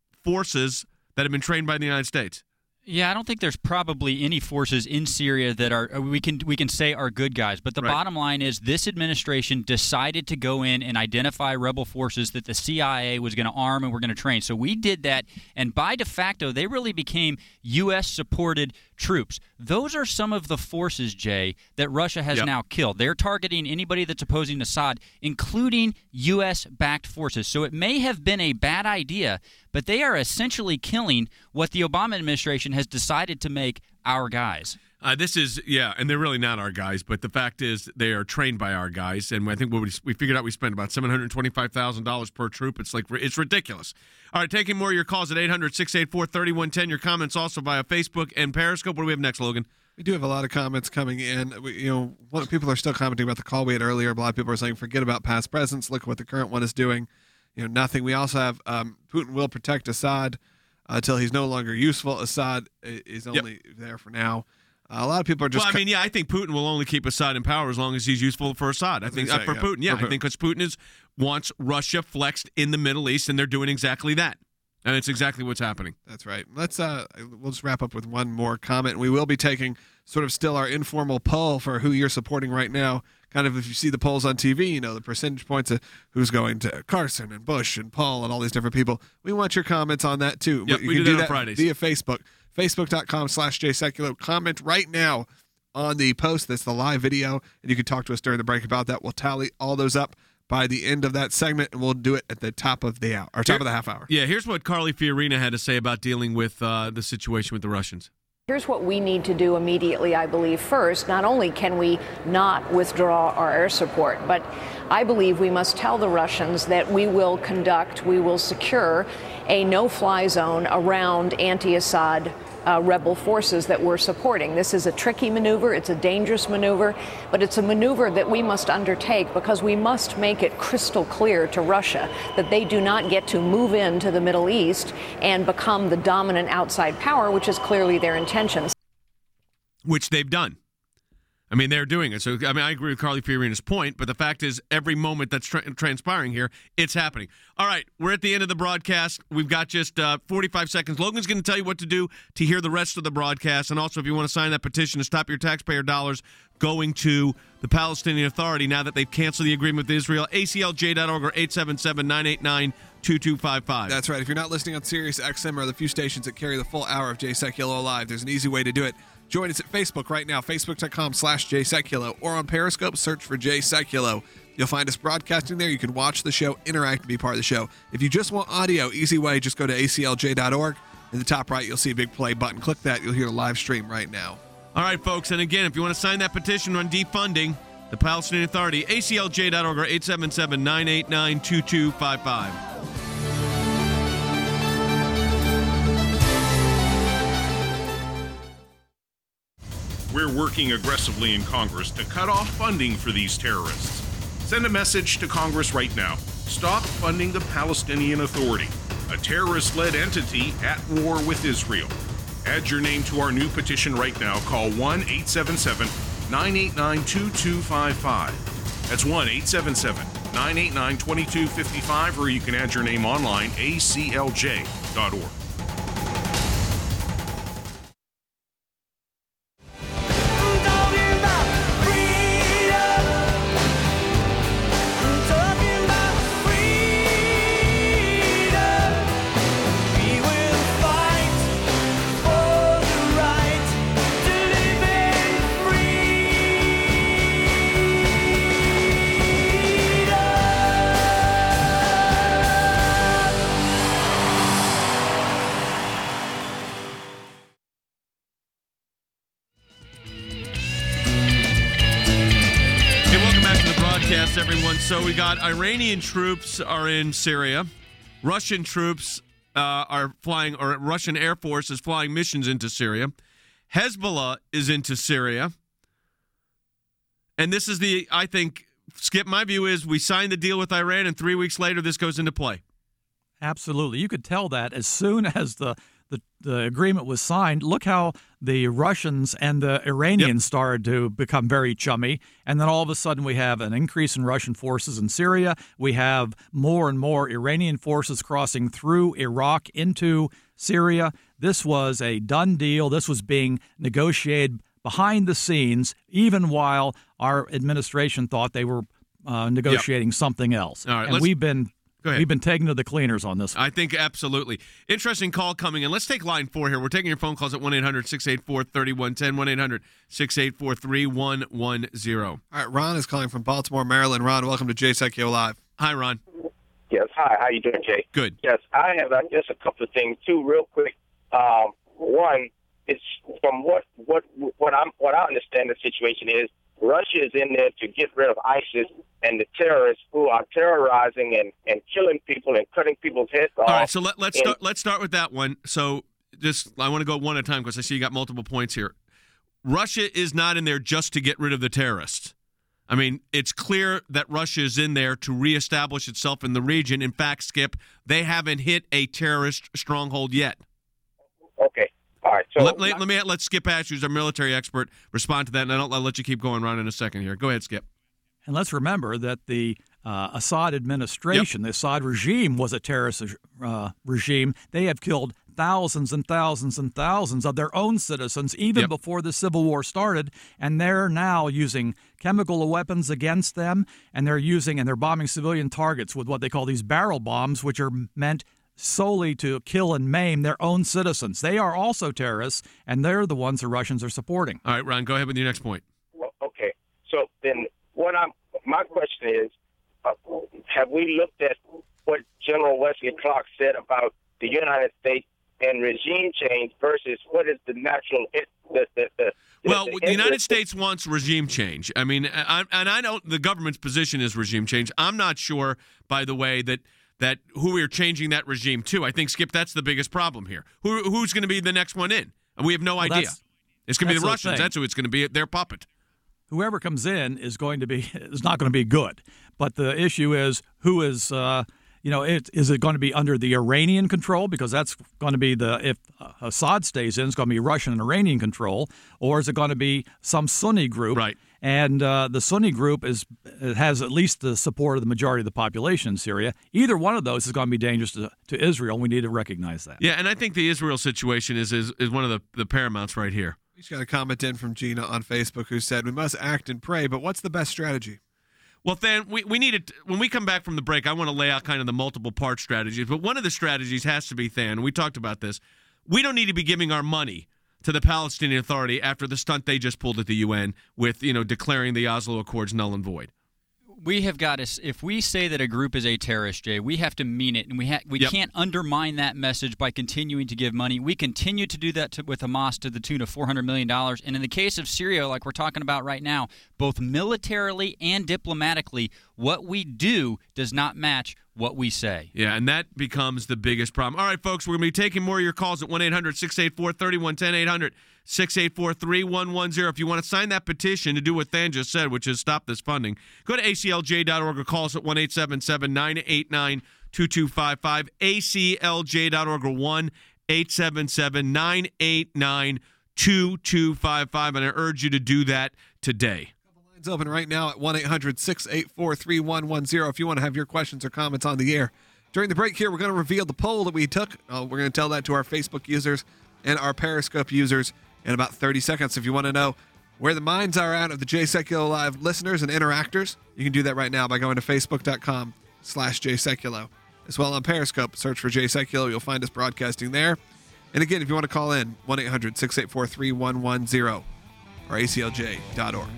forces that have been trained by the United States. Yeah, I don't think there's probably any forces in Syria that are we can we can say are good guys. But the Right. bottom line is this administration decided to go in and identify rebel forces that the C I A was going to arm and we're going to train. So we did that, and by de facto, they really became U S-supported troops. Those are some of the forces, Jay, that Russia has Yep. now killed. They're targeting anybody that's opposing Assad, including U S-backed forces. So it may have been a bad idea, but they are essentially killing what the Obama administration has decided to make our guys. Uh, this is, yeah, and they're really not our guys, but the fact is they are trained by our guys, and I think what we, we figured out we spent about seven hundred twenty-five thousand dollars per troop. It's like, it's ridiculous. All right, taking more of your calls at eight hundred, six eight four, three one one zero. Your comments also via Facebook and Periscope. What do we have next, Logan? We do have a lot of comments coming in. We, you know, one, people are still commenting about the call we had earlier. A lot of people are saying, forget about past presidents. Look what the current one is doing. You know, nothing. We also have um, Putin will protect Assad uh, until he's no longer useful. Assad is only yep. there for now. Uh, a lot of people are just. Well, I mean, yeah, I think Putin will only keep Assad in power as long as he's useful for Assad. I think uh, say, for yeah, Putin, yeah, for I think because Putin is wants Russia flexed in the Middle East, and they're doing exactly that, and it's exactly what's happening. That's right. Let's. Uh, we'll just wrap up with one more comment. We will be taking sort of still our informal poll for who you're supporting right now. Kind of if you see the polls on T V, you know, the percentage points of who's going to Carson and Bush and Paul and all these different people. We want your comments on that too. Yep, you we can do do that that on Fridays. via Facebook. Facebook.com slash Jay Sekulow. Comment right now on the post. That's the live video, and you can talk to us during the break about that. We'll tally all those up by the end of that segment, and we'll do it at the top of the hour, or top Here, of the half hour. Yeah, here's what Carly Fiorina had to say about dealing with uh, the situation with the Russians. Here's what we need to do immediately, I believe. First, not only can we not withdraw our air support, but I believe we must tell the Russians that we will conduct, we will secure a no-fly zone around anti-Assad uh, rebel forces that we're supporting. This is a tricky maneuver, it's a dangerous maneuver, but it's a maneuver that we must undertake because we must make it crystal clear to Russia that they do not get to move into the Middle East and become the dominant outside power, which is clearly their intention. Which they've done. I mean, they're doing it. So, I mean, I agree with Carly Fiorina's point, but the fact is, every moment that's tra- transpiring here, it's happening. All right, we're at the end of the broadcast. We've got just uh, forty-five seconds. Logan's going to tell you what to do to hear the rest of the broadcast. And also, if you want to sign that petition to stop your taxpayer dollars going to the Palestinian Authority now that they've canceled the agreement with Israel, A C L J dot org or eight seven seven, nine eight nine, two two five five. That's right. If you're not listening on Sirius X M or the few stations that carry the full hour of Jay Sekulow Live, there's an easy way to do it. Join us at Facebook right now, facebook.com slash Jay Sekulow, or on Periscope, search for Jay Sekulow. You'll find us broadcasting there. You can watch the show, interact, and be part of the show. If you just want audio, easy way, just go to A C L J dot org. In the top right, you'll see a big play button. Click that. You'll hear a live stream right now. All right, folks. And again, if you want to sign that petition on defunding the Palestinian Authority, A C L J dot org or eight seven seven, nine eight nine, two two five five. We're working aggressively in Congress to cut off funding for these terrorists. Send a message to Congress right now. Stop funding the Palestinian Authority, a terrorist-led entity at war with Israel. Add your name to our new petition right now. Call one eight seven seven, nine eight nine, two two five five. That's one eight seven seven, nine eight nine, two two five five, or you can add your name online, A C L J dot org. broadcast, everyone. So we got Iranian troops are in Syria. Russian troops uh, are flying, or Russian Air Force is flying missions into Syria. Hezbollah is into Syria. And this is the, I think, Skip, my view is we signed the deal with Iran, and three weeks later this goes into play. Absolutely. You could tell that as soon as the, the, the agreement was signed. Look how the Russians and the Iranians yep. started to become very chummy. And then all of a sudden we have an increase in Russian forces in Syria. We have more and more Iranian forces crossing through Iraq into Syria. This was a done deal. This was being negotiated behind the scenes, even while our administration thought they were uh, negotiating yep. something else. All right, and we've been Go ahead. We've been taken to the cleaners on this one. I think absolutely. Interesting call coming in. Let's take line four here. We're taking your phone calls at one eight hundred six eight four three one one zero, one eight hundred six eight four three one one zero. All right, Ron is calling from Baltimore, Maryland. Ron, welcome to Jay Secchio Live. Hi, Ron. Yes, hi. How you doing, Jay? Good. Yes, I have uh, just a couple of things, too, real quick. Um, one, it's from what what what I'm what I understand the situation is, Russia is in there to get rid of ISIS and the terrorists who are terrorizing and, and killing people and cutting people's heads off. All right, so let, let's and, start. Let's start with that one. So, just I want to go one at a time because I see you got multiple points here. Russia is not in there just to get rid of the terrorists. I mean, it's clear that Russia is in there to reestablish itself in the region. In fact, Skip, they haven't hit a terrorist stronghold yet. Okay. All right. So let, let, let me let Skip Ash, who's our military expert, respond to that, and I'll, I'll let you keep going, Ron, in a second here. Go ahead, Skip. And let's remember that the uh, Assad administration, yep. the Assad regime, was a terrorist uh, regime. They have killed thousands and thousands and thousands of their own citizens even yep. before the civil war started, and they're now using chemical weapons against them, and they're using and they're bombing civilian targets with what they call these barrel bombs, which are meant solely to kill and maim their own citizens. They are also terrorists, and they're the ones the Russians are supporting. All right, Ron, go ahead with your next point. Well, okay. So then what I'm, my question is, uh, have we looked at what General Wesley Clark said about the United States and regime change versus what is the natural the, the, the, well the, the, the United States wants regime change. I mean, I, and I don't, the government's position is regime change. I'm not sure, by the way, that that who we're changing that regime to. I think, Skip, that's the biggest problem here. Who who's going to be the next one in? And we have no well, idea. It's going to be the Russians. The that's who it's going to be. Their puppet. Whoever comes in is going to be is not going to be good. But the issue is who is. Uh, You know, it, is it going to be under the Iranian control? Because that's going to be the, if Assad stays in, it's going to be Russian and Iranian control. Or is it going to be some Sunni group? Right. And uh, the Sunni group is it has at least the support of the majority of the population in Syria. Either one of those is going to be dangerous to, to Israel. We need to recognize that. Yeah, and I think the Israel situation is is, is one of the, the paramounts right here. We just got a comment in from Gina on Facebook who said, we must act and pray, but what's the best strategy? Well, Than, we, we need to, when we come back from the break, I want to lay out kind of the multiple part strategies. But one of the strategies has to be, Than, and we talked about this, we don't need to be giving our money to the Palestinian Authority after the stunt they just pulled at the U N with, you know, declaring the Oslo Accords null and void. We have got to, if we say that a group is a terrorist, Jay, we have to mean it, and we ha- we yep. can't undermine that message by continuing to give money. We continue to do that to, with Hamas to the tune of four hundred million dollars. And in the case of Syria, like we're talking about right now, both militarily and diplomatically, what we do does not match what we say. Yeah, and that becomes the biggest problem. All right, folks, we're going to be taking more of your calls at one eight hundred six eight four three one one zero, eight hundred six eight four three one one zero. If you want to sign that petition to do what Than just said, which is stop this funding, go to A C L J dot org or call us at one eight seven seven nine eight nine two two five five, A C L J dot org or one eight seven seven nine eight nine two two five five, and I urge you to do that today. It's open right now at one eight hundred six eight four three one one zero if you want to have your questions or comments on the air. During the break here, we're going to reveal the poll that we took. Uh, we're going to tell that to our Facebook users and our Periscope users in about thirty seconds. If you want to know where the minds are at of the Jay Sekulow Live listeners and interactors, you can do that right now by going to facebook.com slash Jay Sekulow. As well on Periscope, search for Jay Sekulow. You'll find us broadcasting there. And again, if you want to call in, one eight hundred six eight four three one one zero or A C L J dot org.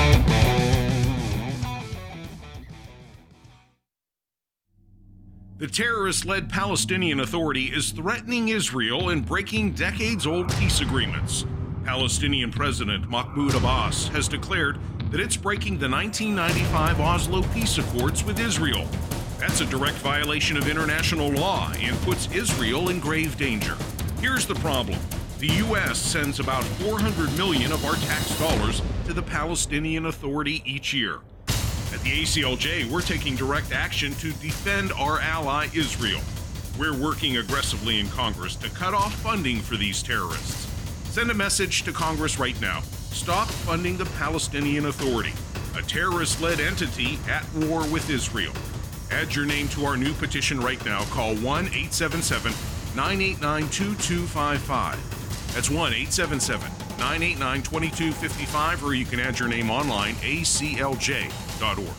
The terrorist-led Palestinian Authority is threatening Israel and breaking decades-old peace agreements. Palestinian President Mahmoud Abbas has declared that it's breaking the nineteen ninety-five Oslo Peace Accords with Israel. That's a direct violation of international law and puts Israel in grave danger. Here's the problem. The U S sends about four hundred million dollars of our tax dollars to the Palestinian Authority each year. At the A C L J, we're taking direct action to defend our ally Israel. We're working aggressively in Congress to cut off funding for these terrorists. Send a message to Congress right now. Stop funding the Palestinian Authority, a terrorist-led entity at war with Israel. Add your name to our new petition right now. Call one eight seven seven, nine eight nine, two two five five. That's one eight seven seven, nine eight nine, two two five five, or you can add your name online, A C L J dot org.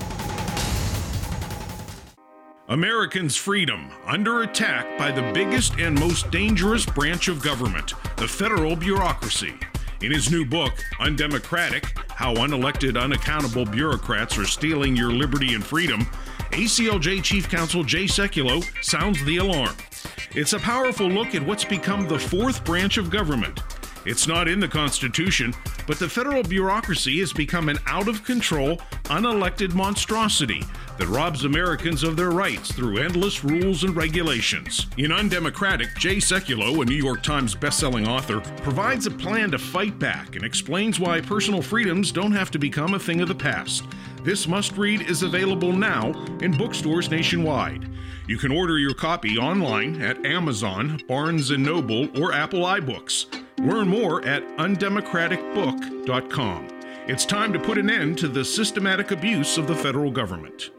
Americans' freedom under attack by the biggest and most dangerous branch of government, the federal bureaucracy. In his new book, Undemocratic: How Unelected, Unaccountable Bureaucrats Are Stealing Your Liberty and Freedom, A C L J Chief Counsel Jay Sekulow sounds the alarm. It's a powerful look at what's become the fourth branch of government. It's not in the Constitution, but the federal bureaucracy has become an out-of-control, unelected monstrosity that robs Americans of their rights through endless rules and regulations. In Undemocratic, Jay Sekulow, a New York Times bestselling author, provides a plan to fight back and explains why personal freedoms don't have to become a thing of the past. This must-read is available now in bookstores nationwide. You can order your copy online at Amazon, Barnes and Noble, or Apple iBooks. Learn more at undemocratic book dot com. It's time to put an end to the systematic abuse of the federal government.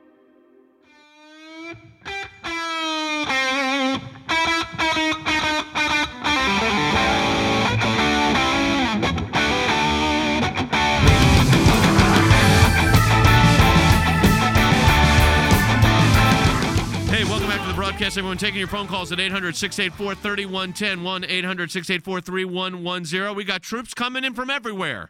Broadcast, everyone taking your phone calls at eight hundred, six eight four, three one one zero, one eight hundred, six eight four, three one one zero. We got troops coming in from everywhere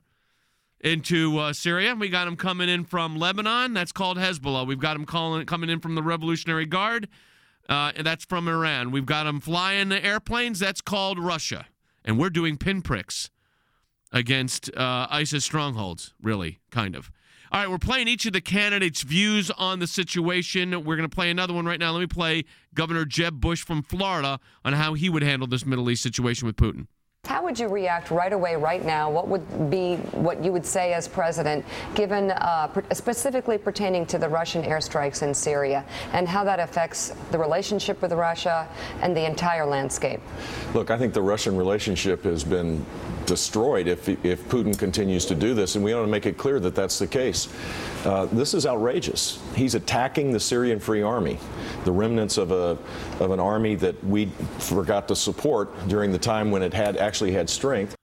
into uh, Syria. We got them coming in from Lebanon. That's called Hezbollah. We've got them calling, coming in from the Revolutionary Guard. Uh, and that's from Iran. We've got them flying airplanes. That's called Russia. And we're doing pinpricks against uh, ISIS strongholds, really, kind of. All right, we're playing each of the candidates' views on the situation. We're going to play another one right now. Let me play Governor Jeb Bush from Florida on how he would handle this Middle East situation with Putin. How would you react right away, right now? What would be what you would say as president, given uh, specifically pertaining to the Russian airstrikes in Syria and how that affects the relationship with Russia and the entire landscape? Look, I think the Russian relationship has been destroyed if if Putin continues to do this, and we want to make it clear that that's the case. Uh, this is outrageous. He's attacking the Syrian Free Army, the remnants of a of an army that we forgot to support during the time when it had actually had strength.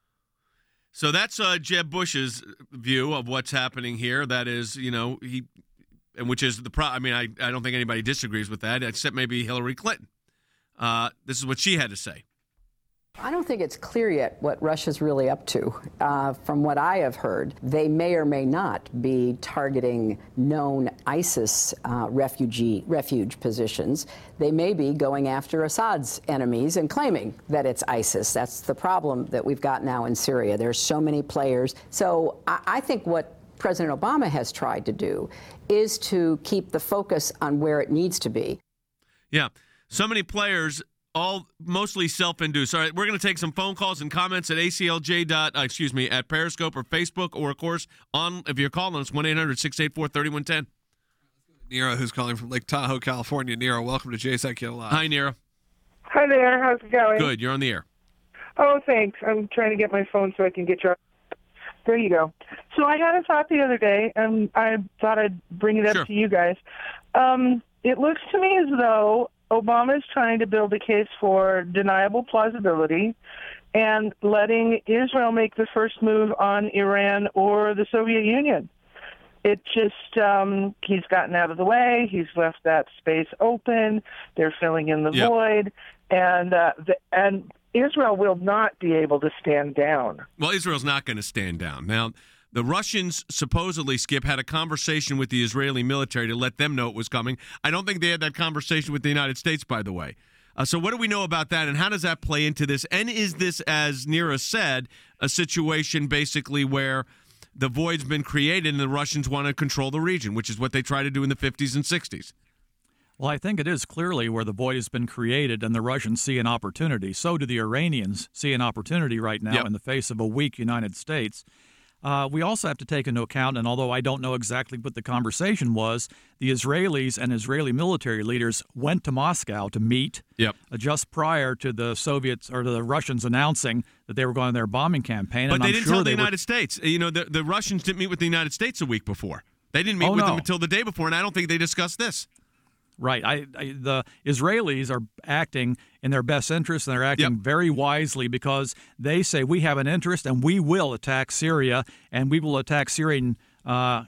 So that's uh, Jeb Bush's view of what's happening here. That is, you know, he, and which is the pro. I mean, I, I don't think anybody disagrees with that, except maybe Hillary Clinton. Uh, this is what she had to say. I don't think it's clear yet what Russia's really up to. Uh, from what I have heard, they may or may not be targeting known ISIS uh, refugee refuge positions. They may be going after Assad's enemies and claiming that it's ISIS. That's the problem that we've got now in Syria. There's so many players. So I, I think what President Obama has tried to do is to keep the focus on where it needs to be. Yeah, so many players. All mostly self-induced. All right, we're going to take some phone calls and comments at A C L J. Dot, uh, excuse me, at Periscope or Facebook, or of course on. If you're calling us, one eight hundred, six eight four, three one one zero. Nero, who's calling from Lake Tahoe, California. Nero, welcome to Jay Sekulow Live. Hi, Nero. Hi there. How's it going? Good. You're on the air. Oh, thanks. I'm trying to get my phone so I can get your. There you go. So I had a thought the other day, and I thought I'd bring it up Sure. to you guys. Um, it looks to me as though Obama is trying to build a case for deniable plausibility and letting Israel make the first move on Iran or the Soviet Union. It just, um, he's gotten out of the way. He's left that space open. They're filling in the Yep. void. And, uh, the, and Israel will not be able to stand down. Well, Israel's not going to stand down. Now, The Russians supposedly, Skip, had a conversation with the Israeli military to let them know it was coming. I don't think they had that conversation with the United States, by the way. Uh, so what do we know about that, and how does that play into this? And is this, as Neera said, a situation basically where the void's been created and the Russians want to control the region, which is what they tried to do in the fifties and sixties? Well, I think it is clearly where the void has been created and the Russians see an opportunity. So do the Iranians see an opportunity right now yep. in the face of a weak United States. Uh, we also have to take into account, and although I don't know exactly what the conversation was, the Israelis and Israeli military leaders went to Moscow to meet yep. uh, just prior to the Soviets or to the Russians announcing that they were going on their bombing campaign. But and they I'm didn't sure tell the they United were... States. You know, the, the Russians didn't meet with the United States a week before. They didn't meet oh, with no. them until the day before, and I don't think they discussed this. Right. I, I, the Israelis are acting in their best interest, and they're acting yep. very wisely because they say we have an interest and we will attack Syria, and we will attack Syrian uh,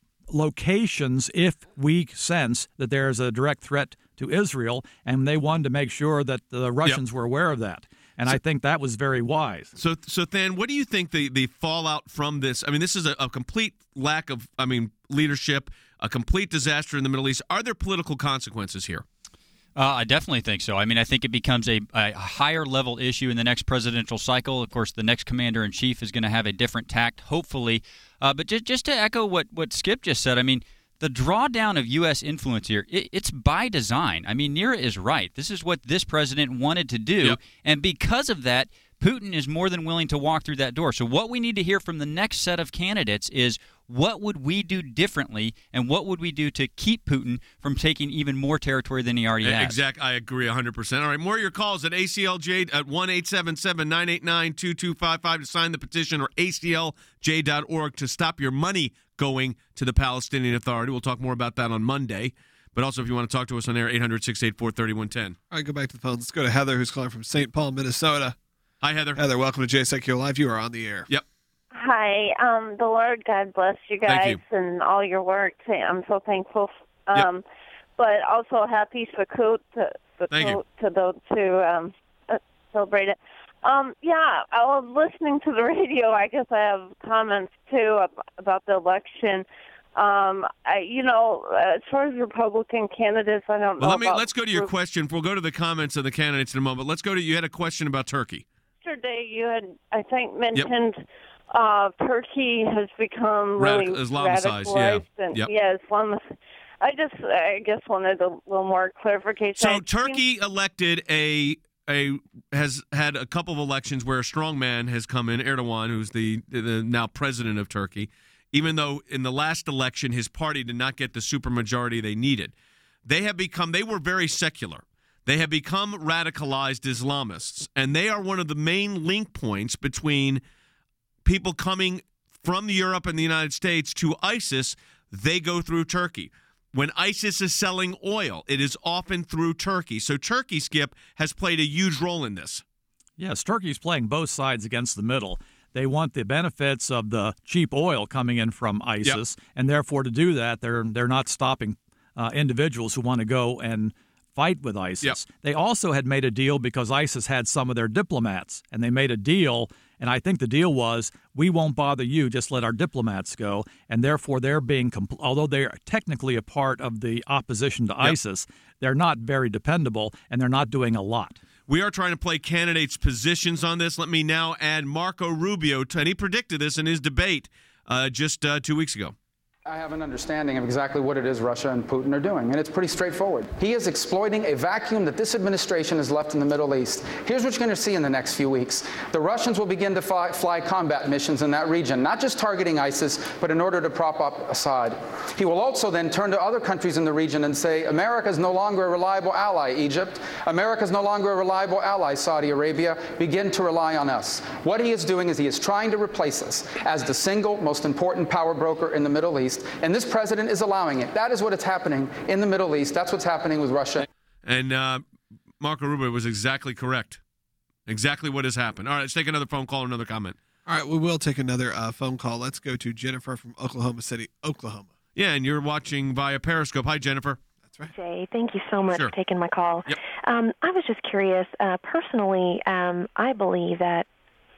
locations if we sense that there is a direct threat to Israel, and they wanted to make sure that the Russians yep. were aware of that. And so, I think that was very wise. So, so Than, what do you think the, the fallout from this? I mean, this is a, a complete lack of, I mean, leadership, a complete disaster in the Middle East. Are there political consequences here? Uh, I definitely think so. I mean, I think it becomes a, a higher level issue in the next presidential cycle. Of course, the next commander in chief is going to have a different tact, hopefully. Uh, but just, just to echo what, what Skip just said, I mean, the drawdown of U S influence here, it, it's by design. I mean, Neera is right. This is what this president wanted to do. Yep. And because of that, Putin is more than willing to walk through that door. So what we need to hear from the next set of candidates is what would we do differently, and what would we do to keep Putin from taking even more territory than he already has? Exactly. I agree one hundred percent. All right, more of your calls at A C L J at one eight seven seven, nine eight nine, two two five five to sign the petition, or A C L J dot org to stop your money going to the Palestinian Authority. We'll talk more about that on Monday. But also, if you want to talk to us on air, eight hundred, six eight four, three one one zero. All right, go back to the phones. Let's go to Heather, who's calling from Saint Paul, Minnesota. Hi, Heather. Heather, welcome to Jay Sekulow Live. You are on the air. Yep. Hi. Um, the Lord God bless you guys you. and all your work. I'm so thankful. Um, yep. But also happy Sukkot to, Sukkot to those who um, uh, celebrate it. Um, yeah, I was listening to the radio. I guess I have comments, too, about the election. Um, I, you know, as far as Republican candidates, I don't well, know. Let me, about let's go to your question. We'll go to the comments of the candidates in a moment. Let's go to, you had a question about Turkey. Yesterday, you had, I think, mentioned yep. uh, Turkey has become really Radic- Islamicized, radicalized. Yeah. And, yep. yeah, Islamicized. I just, I guess, wanted a little more clarification. So I Turkey think- elected a a has had a couple of elections where a strong man has come in, Erdogan, who's the, the now president of Turkey, even though in the last election his party did not get the supermajority they needed. They have become, they were very secular. They have become radicalized Islamists, and they are one of the main link points between people coming from Europe and the United States to ISIS. They go through Turkey. When ISIS is selling oil, it is often through Turkey. So Turkey, Skip, has played a huge role in this. Yes, Turkey's playing both sides against the middle. They want the benefits of the cheap oil coming in from ISIS, yep. and therefore to do that, they're they're not stopping uh, individuals who want to go and fight with ISIS. Yep. They also had made a deal because ISIS had some of their diplomats, and they made a deal, and I think the deal was, we won't bother you, just let our diplomats go, and therefore they're being, compl- although they're technically a part of the opposition to yep. ISIS, they're not very dependable, and they're not doing a lot. We are trying to play candidates' positions on this. Let me now add Marco Rubio, and he predicted this in his debate uh, just uh, two weeks ago. I have an understanding of exactly what it is Russia and Putin are doing, and it's pretty straightforward. He is exploiting a vacuum that this administration has left in the Middle East. Here's what you're going to see in the next few weeks. The Russians will begin to fly, fly combat missions in that region, not just targeting ISIS, but in order to prop up Assad. He will also then turn to other countries in the region and say, America is no longer a reliable ally, Egypt. America is no longer a reliable ally, Saudi Arabia. Begin to rely on us. What he is doing is he is trying to replace us as the single most important power broker in the Middle East. And this president is allowing it. That is what is happening in the Middle East. That's what's happening with Russia. And uh, Marco Rubio was exactly correct. Exactly what has happened. All right, let's take another phone call or another comment. All right, we will take another uh, phone call. Let's go to Jennifer from Oklahoma City, Oklahoma. Yeah, and you're watching via Periscope. Hi, Jennifer. That's right. Jay, thank you so much Sure. for taking my call. Yep. Um, I was just curious. Uh, personally, um, I believe that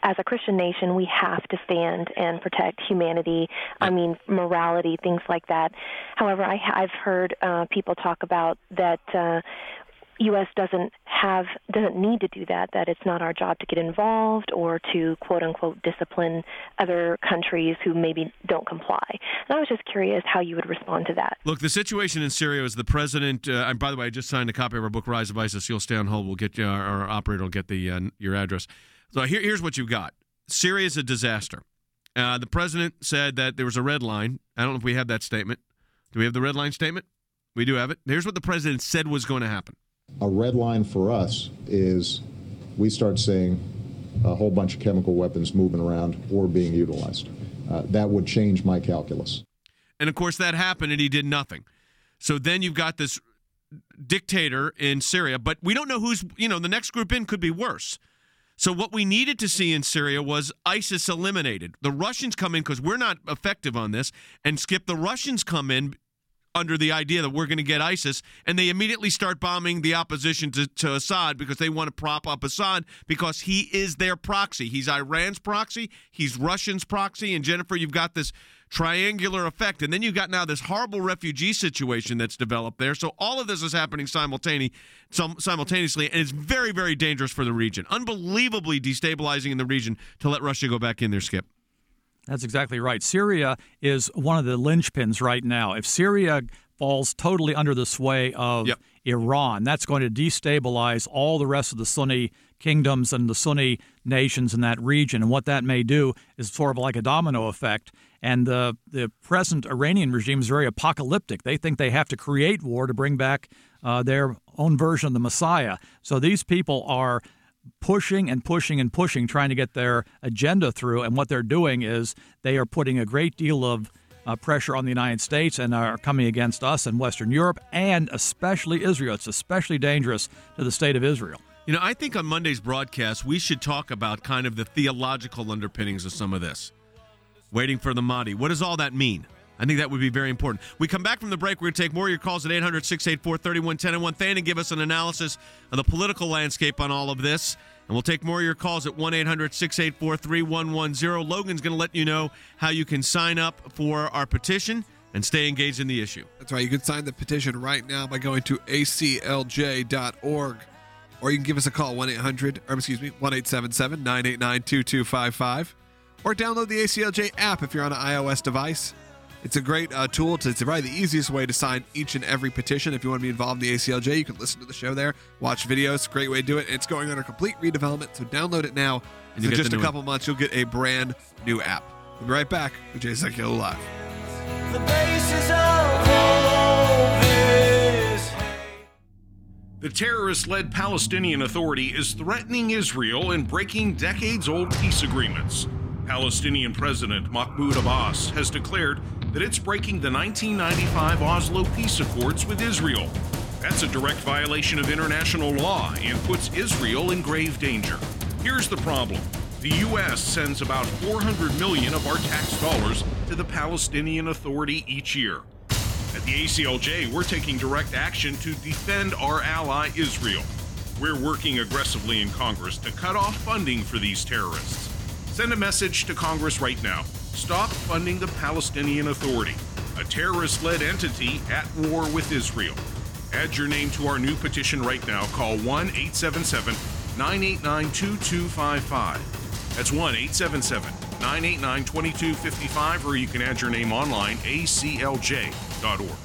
as a Christian nation, we have to stand and protect humanity. I mean, morality, things like that. However, I, I've heard uh, people talk about that uh, U S doesn't have doesn't need to do that, that it's not our job to get involved or to, quote-unquote, discipline other countries who maybe don't comply. And I was just curious how you would respond to that. Look, the situation in Syria is the president, uh, and by the way, I just signed a copy of our book, Rise of ISIS. You'll stay on hold. We'll get you, our, our operator will get the uh, your address. So here, here's what you've got. Syria is a disaster. Uh, the president said that there was a red line. I don't know if we have that statement. Do we have the red line statement? We do have it. Here's what the president said was going to happen. A red line for us is we start seeing a whole bunch of chemical weapons moving around or being utilized. Uh, that would change my calculus. And, of course, that happened, and he did nothing. So then you've got this dictator in Syria, but we don't know who's, you know, the next group in could be worse. So what we needed to see in Syria was ISIS eliminated. The Russians come in because we're not effective on this, and Skip, the Russians come in under the idea that we're going to get ISIS, and they immediately start bombing the opposition to, to Assad because they want to prop up Assad because he is their proxy. He's Iran's proxy, he's Russia's proxy, and Jennifer, you've got this triangular effect. And then you've got now this horrible refugee situation that's developed there. So all of this is happening simultaneously, simultaneously, and it's very, very dangerous for the region. Unbelievably destabilizing in the region to let Russia go back in there, Skip. That's exactly right. Syria is one of the linchpins right now. If Syria falls totally under the sway of yep. Iran, that's going to destabilize all the rest of the Sunni kingdoms and the Sunni nations in that region. And what that may do is sort of like a domino effect. And the, the present Iranian regime is very apocalyptic. They think they have to create war to bring back uh, their own version of the Messiah. So these people are pushing and pushing and pushing, trying to get their agenda through. And what they're doing is they are putting a great deal of uh, pressure on the United States and are coming against us in Western Europe and especially Israel. It's especially dangerous to the state of Israel. You know, I think on Monday's broadcast, we should talk about kind of the theological underpinnings of some of this. Waiting for the Mahdi. What does all that mean? I think that would be very important. We come back from the break. We're going to take more of your calls at eight hundred, six eight four, three one one zero. And one Thanon give us an analysis of the political landscape on all of this. And we'll take more of your calls at one eight hundred, six eight four, three one one zero. Logan's going to let you know how you can sign up for our petition and stay engaged in the issue. That's right. You can sign the petition right now by going to A C L J dot org. Or you can give us a call, one eight hundred, or excuse me, one eight seven seven, nine eight nine, two two five five. Or download the A C L J app if you're on an iOS device. It's a great uh, tool. To, it's probably the easiest way to sign each and every petition. If you want to be involved in the A C L J, you can listen to the show there, watch videos. It's a great way to do it. It's going under complete redevelopment, so download it now. And in just a couple one. months, you'll get a brand new app. We'll be right back with Jay Sekulow Live. The basis of all this. The terrorist-led Palestinian Authority is threatening Israel and breaking decades-old peace agreements. Palestinian President Mahmoud Abbas has declared that it's breaking the nineteen ninety-five Oslo Peace Accords with Israel. That's a direct violation of international law and puts Israel in grave danger. Here's the problem. The U S sends about four hundred million dollars of our tax dollars to the Palestinian Authority each year. At the A C L J, we're taking direct action to defend our ally Israel. We're working aggressively in Congress to cut off funding for these terrorists. Send a message to Congress right now. Stop funding the Palestinian Authority, a terrorist-led entity at war with Israel. Add your name to our new petition right now. Call one eight seven seven, nine eight nine, two two five five. That's one eight seven seven, nine eight nine, two two five five, or you can add your name online, A C L J dot org.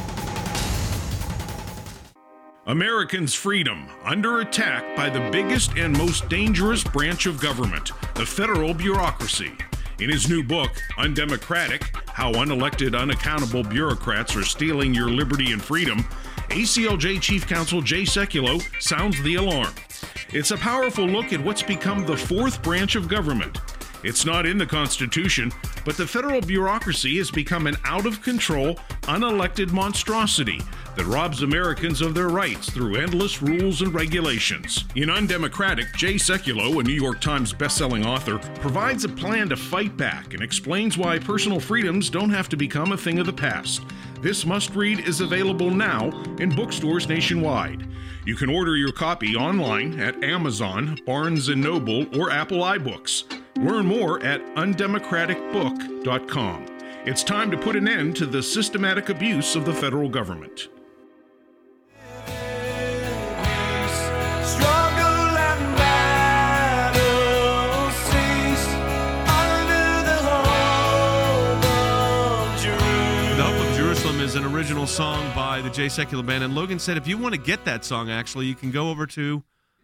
Americans' freedom under attack by the biggest and most dangerous branch of government, the federal bureaucracy. In his new book, Undemocratic: How Unelected, Unaccountable Bureaucrats Are Stealing Your Liberty and Freedom, A C L J Chief Counsel Jay Sekulow sounds the alarm. It's a powerful look at what's become the fourth branch of government. It's not in the Constitution, but the federal bureaucracy has become an out-of-control, unelected monstrosity that robs Americans of their rights through endless rules and regulations. In Undemocratic, Jay Sekulow, a New York Times bestselling author, provides a plan to fight back and explains why personal freedoms don't have to become a thing of the past. This must-read is available now in bookstores nationwide. You can order your copy online at Amazon, Barnes and Noble, or Apple iBooks. Learn more at undemocratic book dot com. It's time to put an end to the systematic abuse of the federal government. Is an original song by the Jay Secular Band, and Logan said if you want to get that song, actually, you can go over to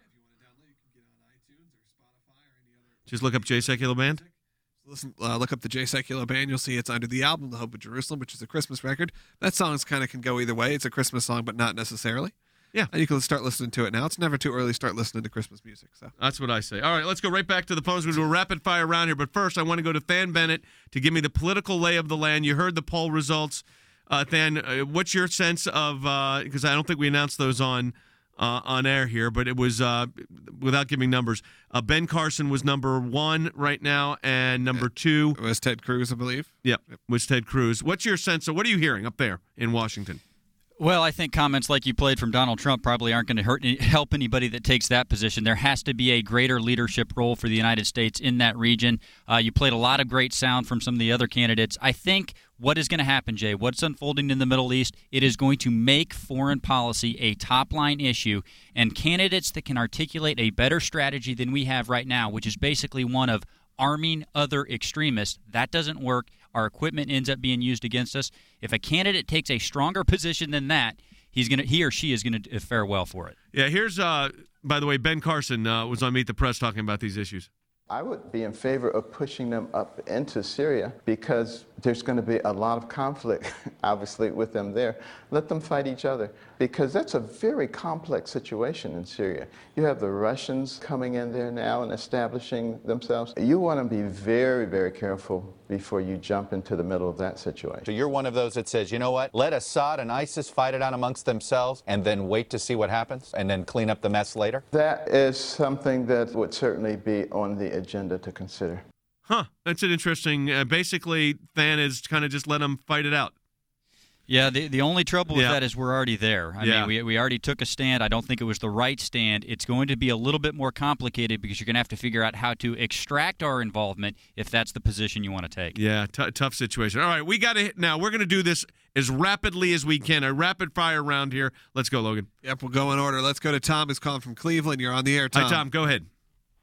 just look up Jay Secular Band. Listen, uh, look up the Jay Secular Band. You'll see it's under the album "The Hope of Jerusalem," which is a Christmas record. That song kind of can go either way. It's a Christmas song, but not necessarily. Yeah, and you can start listening to it now. It's never too early to start listening to Christmas music. So that's what I say. All right, let's go right back to the phones. We're going to do a rapid fire round here, but first, I want to go to Than Bennett to give me the political lay of the land. You heard the poll results. Uh, Than, uh, what's your sense of, because uh, I don't think we announced those on uh, on air here, but it was, uh, without giving numbers, uh, Ben Carson was number one right now, and number two it was Ted Cruz, I believe. Yep, yep, was Ted Cruz. What's your sense of, what are you hearing up there in Washington? Well, I think comments like you played from Donald Trump probably aren't going to hurt help anybody that takes that position. There has to be a greater leadership role for the United States in that region. Uh, you played a lot of great sound from some of the other candidates. I think what is going to happen, Jay, what's unfolding in the Middle East, it is going to make foreign policy a top-line issue, and candidates that can articulate a better strategy than we have right now, which is basically one of arming other extremists, that doesn't work. Our equipment ends up being used against us. If a candidate takes a stronger position than that, he's gonna, he or she is going to fare well for it. Yeah, here's, uh, by the way, Ben Carson uh, was on Meet the Press talking about these issues. I would be in favor of pushing them up into Syria because there's going to be a lot of conflict, obviously, with them there. Let them fight each other because that's a very complex situation in Syria. You have the Russians coming in there now and establishing themselves. You want to be very, very careful before you jump into the middle of that situation. So you're one of those that says, you know what, let Assad and ISIS fight it out amongst themselves and then wait to see what happens and then clean up the mess later? That is something that would certainly be on the agenda to consider. Huh, that's an interesting, uh, basically, Than is kind of just let them fight it out. Yeah, the the only trouble with yeah. that is we're already there. I yeah. mean, we we already took a stand. I don't think it was the right stand. It's going to be a little bit more complicated because you're going to have to figure out how to extract our involvement if that's the position you want to take. Yeah, t- tough situation. All right, we got to now. We're going to do this as rapidly as we can. A rapid fire round here. Let's go, Logan. Yep, we'll go in order. Let's go to Tom, who's calling from Cleveland. You're on the air, Tom. Hi, Tom. Go ahead.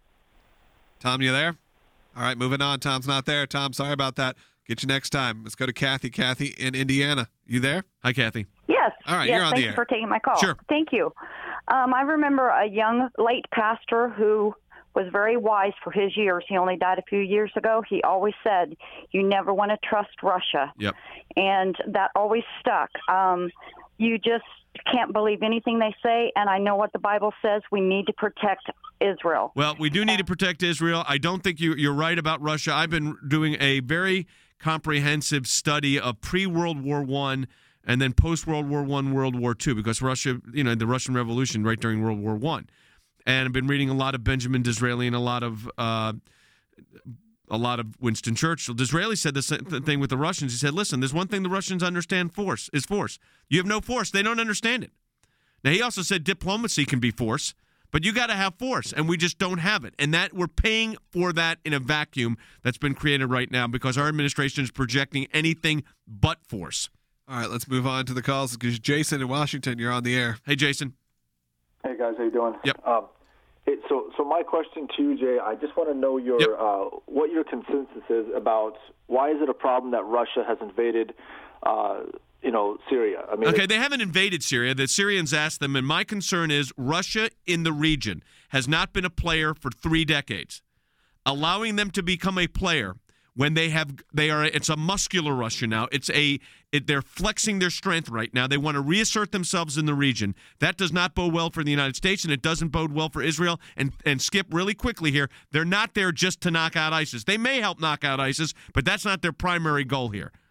Tom, you there? All right, moving on. Tom's not there. Tom, sorry about that. Get you next time. Let's go to Kathy. Kathy in Indiana. You there? Hi, Kathy. Yes. All right, yes, you're on the thank air. you for taking my call. Sure. Thank you. Um, I remember a young late pastor who was very wise for his years. He only died a few years ago. He always said, you never want to trust Russia. Yep. And that always stuck. Um, you just can't believe anything they say, and I know what the Bible says. We need to protect Israel. Well, we do need to protect Israel. I don't think you, you're right about Russia. I've been doing a very comprehensive study of pre-World War One and then post-World War One, World War Two, because Russia, you know, the Russian Revolution right during World War One. And I've been reading a lot of Benjamin Disraeli and a lot of uh, a lot of Winston Churchill. Disraeli said the same thing with the Russians. He said, listen, there's one thing the Russians understand force is force. You have no force. They don't understand it. Now, he also said diplomacy can be force, but you got to have force, and we just don't have it. And that we're paying for that in a vacuum that's been created right now because our administration is projecting anything but force. All right, let's move on to the calls because Jason in Washington, you're on the air. Hey, Jason. Hey, guys, how you doing? Yep. Um, hey, so, so my question to you, Jay, I just want to know your yep. uh, what your consensus is about why is it a problem that Russia has invaded uh, you know, Syria. I mean, okay, they haven't invaded Syria. The Syrians asked them, and my concern is Russia in the region has not been a player for three decades. Allowing them to become a player when they have, they are, it's a muscular Russia now. It's a, it, they're flexing their strength right now. They want to reassert themselves in the region. That does not bode well for the United States, and it doesn't bode well for Israel. And and Skip, really quickly here, they're not there just to knock out ISIS. They may help knock out ISIS, but that's not their primary goal here.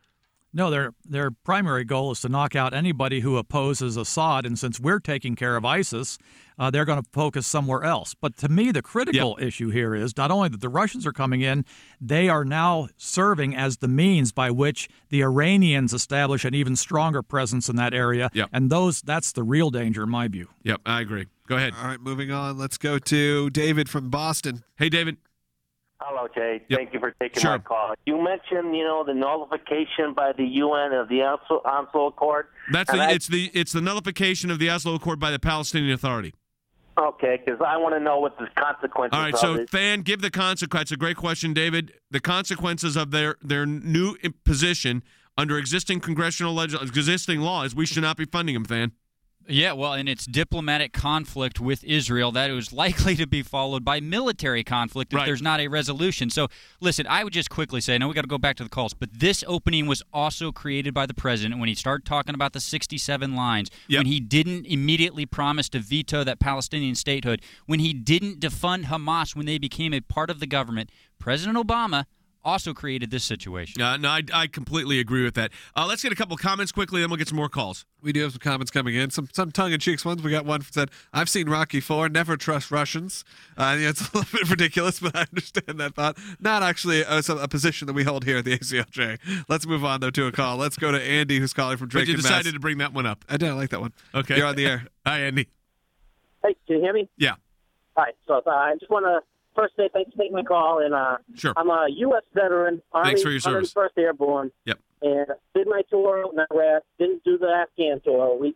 No, their their primary goal is to knock out anybody who opposes Assad, and since we're taking care of ISIS, uh, they're going to focus somewhere else. But to me, the critical yep. issue here is not only that the Russians are coming in, they are now serving as the means by which the Iranians establish an even stronger presence in that area, yep. and those that's the real danger in my view. Yep, I agree. Go ahead. All right, moving on. Let's go to David from Boston. Hey, David. Hello, Jay. Yep. Thank you for taking sure. my call. You mentioned, you know, the nullification by the U N of the Oslo, Oslo Accord. That's the, I, it's the it's the nullification of the Oslo Accord by the Palestinian Authority. Okay, because I want to know what the consequences are. All right, of so it. Fan, give the consequence. A great question, David. The consequences of their their new position under existing congressional leg- existing law is we should not be funding them, Fan. Yeah, well, and it's diplomatic conflict with Israel that is likely to be followed by military conflict if right. there's not a resolution. So, listen, I would just quickly say, I know we got to go back to the calls, but this opening was also created by the president when he started talking about the sixty-seven lines, yep. when he didn't immediately promise to veto that Palestinian statehood, when he didn't defund Hamas when they became a part of the government. President Obama also created this situation. Uh, no, I, I completely agree with that. Uh, let's get a couple comments quickly, then we'll get some more calls. We do have some comments coming in, some some tongue-in-cheek ones. We got one that said, I've seen Rocky four, never trust Russians. Uh, yeah, it's a little bit ridiculous, but I understand that thought. Not actually a, a position that we hold here at the A C L J. Let's move on, though, to a call. Let's go to Andy, who's calling from Drake. But you and decided Mass. to bring that one up. I did. I like that one. Okay. You're on the air. Hi, Andy. Hey, can you hear me? Yeah. All right, so uh, I just want to first say thanks for taking my call. And uh, sure. I'm a U S veteran, Army Thanks for your service. one hundred first Airborne. Yep. And did my tour in Iraq, didn't do the Afghan tour. We,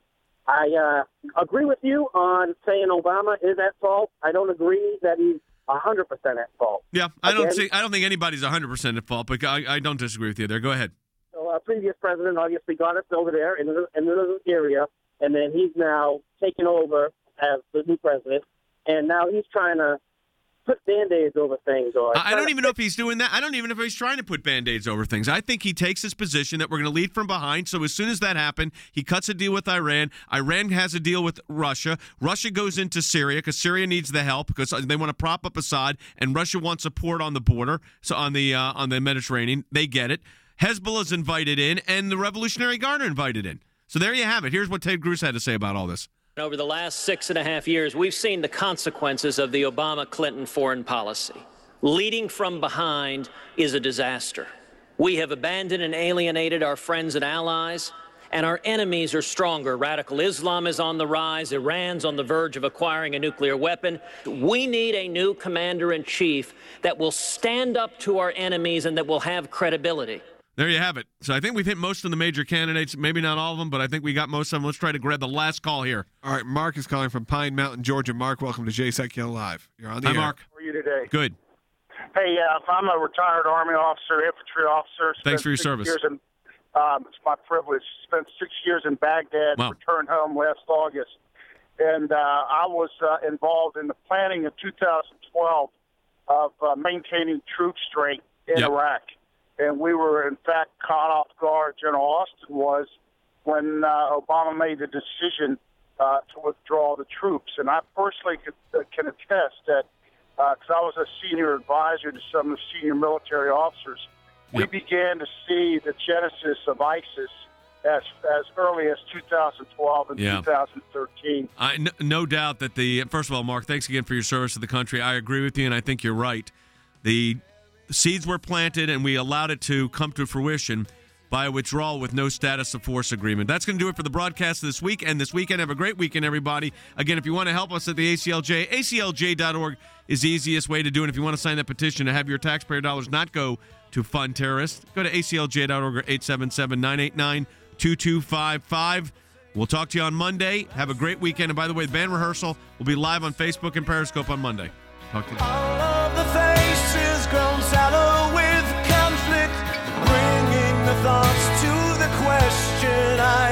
I uh, agree with you on saying Obama is at fault. I don't agree that he's one hundred percent at fault. Yeah, I Again, don't think I don't think anybody's one hundred percent at fault, but I, I don't disagree with you there. Go ahead. So our previous president obviously got us over there in the, in the area, and then he's now taken over as the new president, and now he's trying to put Band-Aids over things. Or I don't even know if he's doing that. I don't even know if he's trying to put Band-Aids over things. I think he takes his position that we're going to lead from behind. So as soon as that happened, he cuts a deal with Iran. Iran has a deal with Russia. Russia goes into Syria because Syria needs the help because they want to prop up Assad, and Russia wants support on the border, so on the uh, on the Mediterranean. They get it. Hezbollah's invited in, and the Revolutionary Guard are invited in. So there you have it. Here's what Ted Cruz had to say about all this. Over the last six and a half years, we've seen the consequences of the Obama-Clinton foreign policy. Leading from behind is a disaster. We have abandoned and alienated our friends and allies, and our enemies are stronger. Radical Islam is on the rise. Iran's on the verge of acquiring a nuclear weapon. We need a new commander-in-chief that will stand up to our enemies and that will have credibility. There you have it. So I think we've hit most of the major candidates, maybe not all of them, but I think we got most of them. Let's try to grab the last call here. All right, Mark is calling from Pine Mountain, Georgia. Mark, welcome to Jay Sekulow Live. You're on the Hi, air. Mark. How are you today? Good. Hey, uh, I'm a retired Army officer, infantry officer. Thanks for your six service. Years in, um, it's my privilege. Spent six years in Baghdad, wow. returned home last August. And uh, I was uh, involved in the planning of two thousand twelve of uh, maintaining troop strength in yep. Iraq. And we were, in fact, caught off guard, General Austin was, when uh, Obama made the decision uh, to withdraw the troops. And I personally could, uh, can attest that, because uh, I was a senior advisor to some of the senior military officers, yep. we began to see the genesis of ISIS as as early as two thousand twelve and yeah. two thousand thirteen. I, no, no doubt that the, first of all, Mark, thanks again for your service to the country. I agree with you, and I think you're right. The seeds were planted, and we allowed it to come to fruition by a withdrawal with no status of force agreement. That's going to do it for the broadcast this week and this weekend. Have a great weekend, everybody. Again, if you want to help us at the A C L J, A C L J dot org is the easiest way to do it. If you want to sign that petition to have your taxpayer dollars not go to fund terrorists, go to A C L J dot org or eight seven seven, nine eight nine, two two five five. We'll talk to you on Monday. Have a great weekend. And by the way, the band rehearsal will be live on Facebook and Periscope on Monday. Talk to you. All of the faces grown sallow with conflict, bringing the thoughts to the question I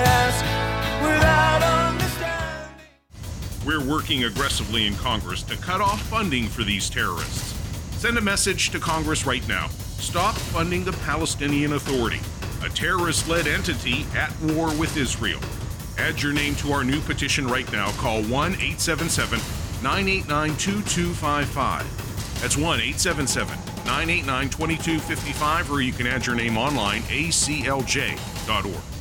ask without understanding. We're working aggressively in Congress to cut off funding for these terrorists. Send a message to Congress right now. Stop funding the Palestinian Authority, a terrorist-led entity at war with Israel. Add your name to our new petition right now. Call one eight seven seven, nine eight nine, two two five five. That's one eight seven seven, nine eight nine, two two five five, or you can add your name online, A C L J dot org.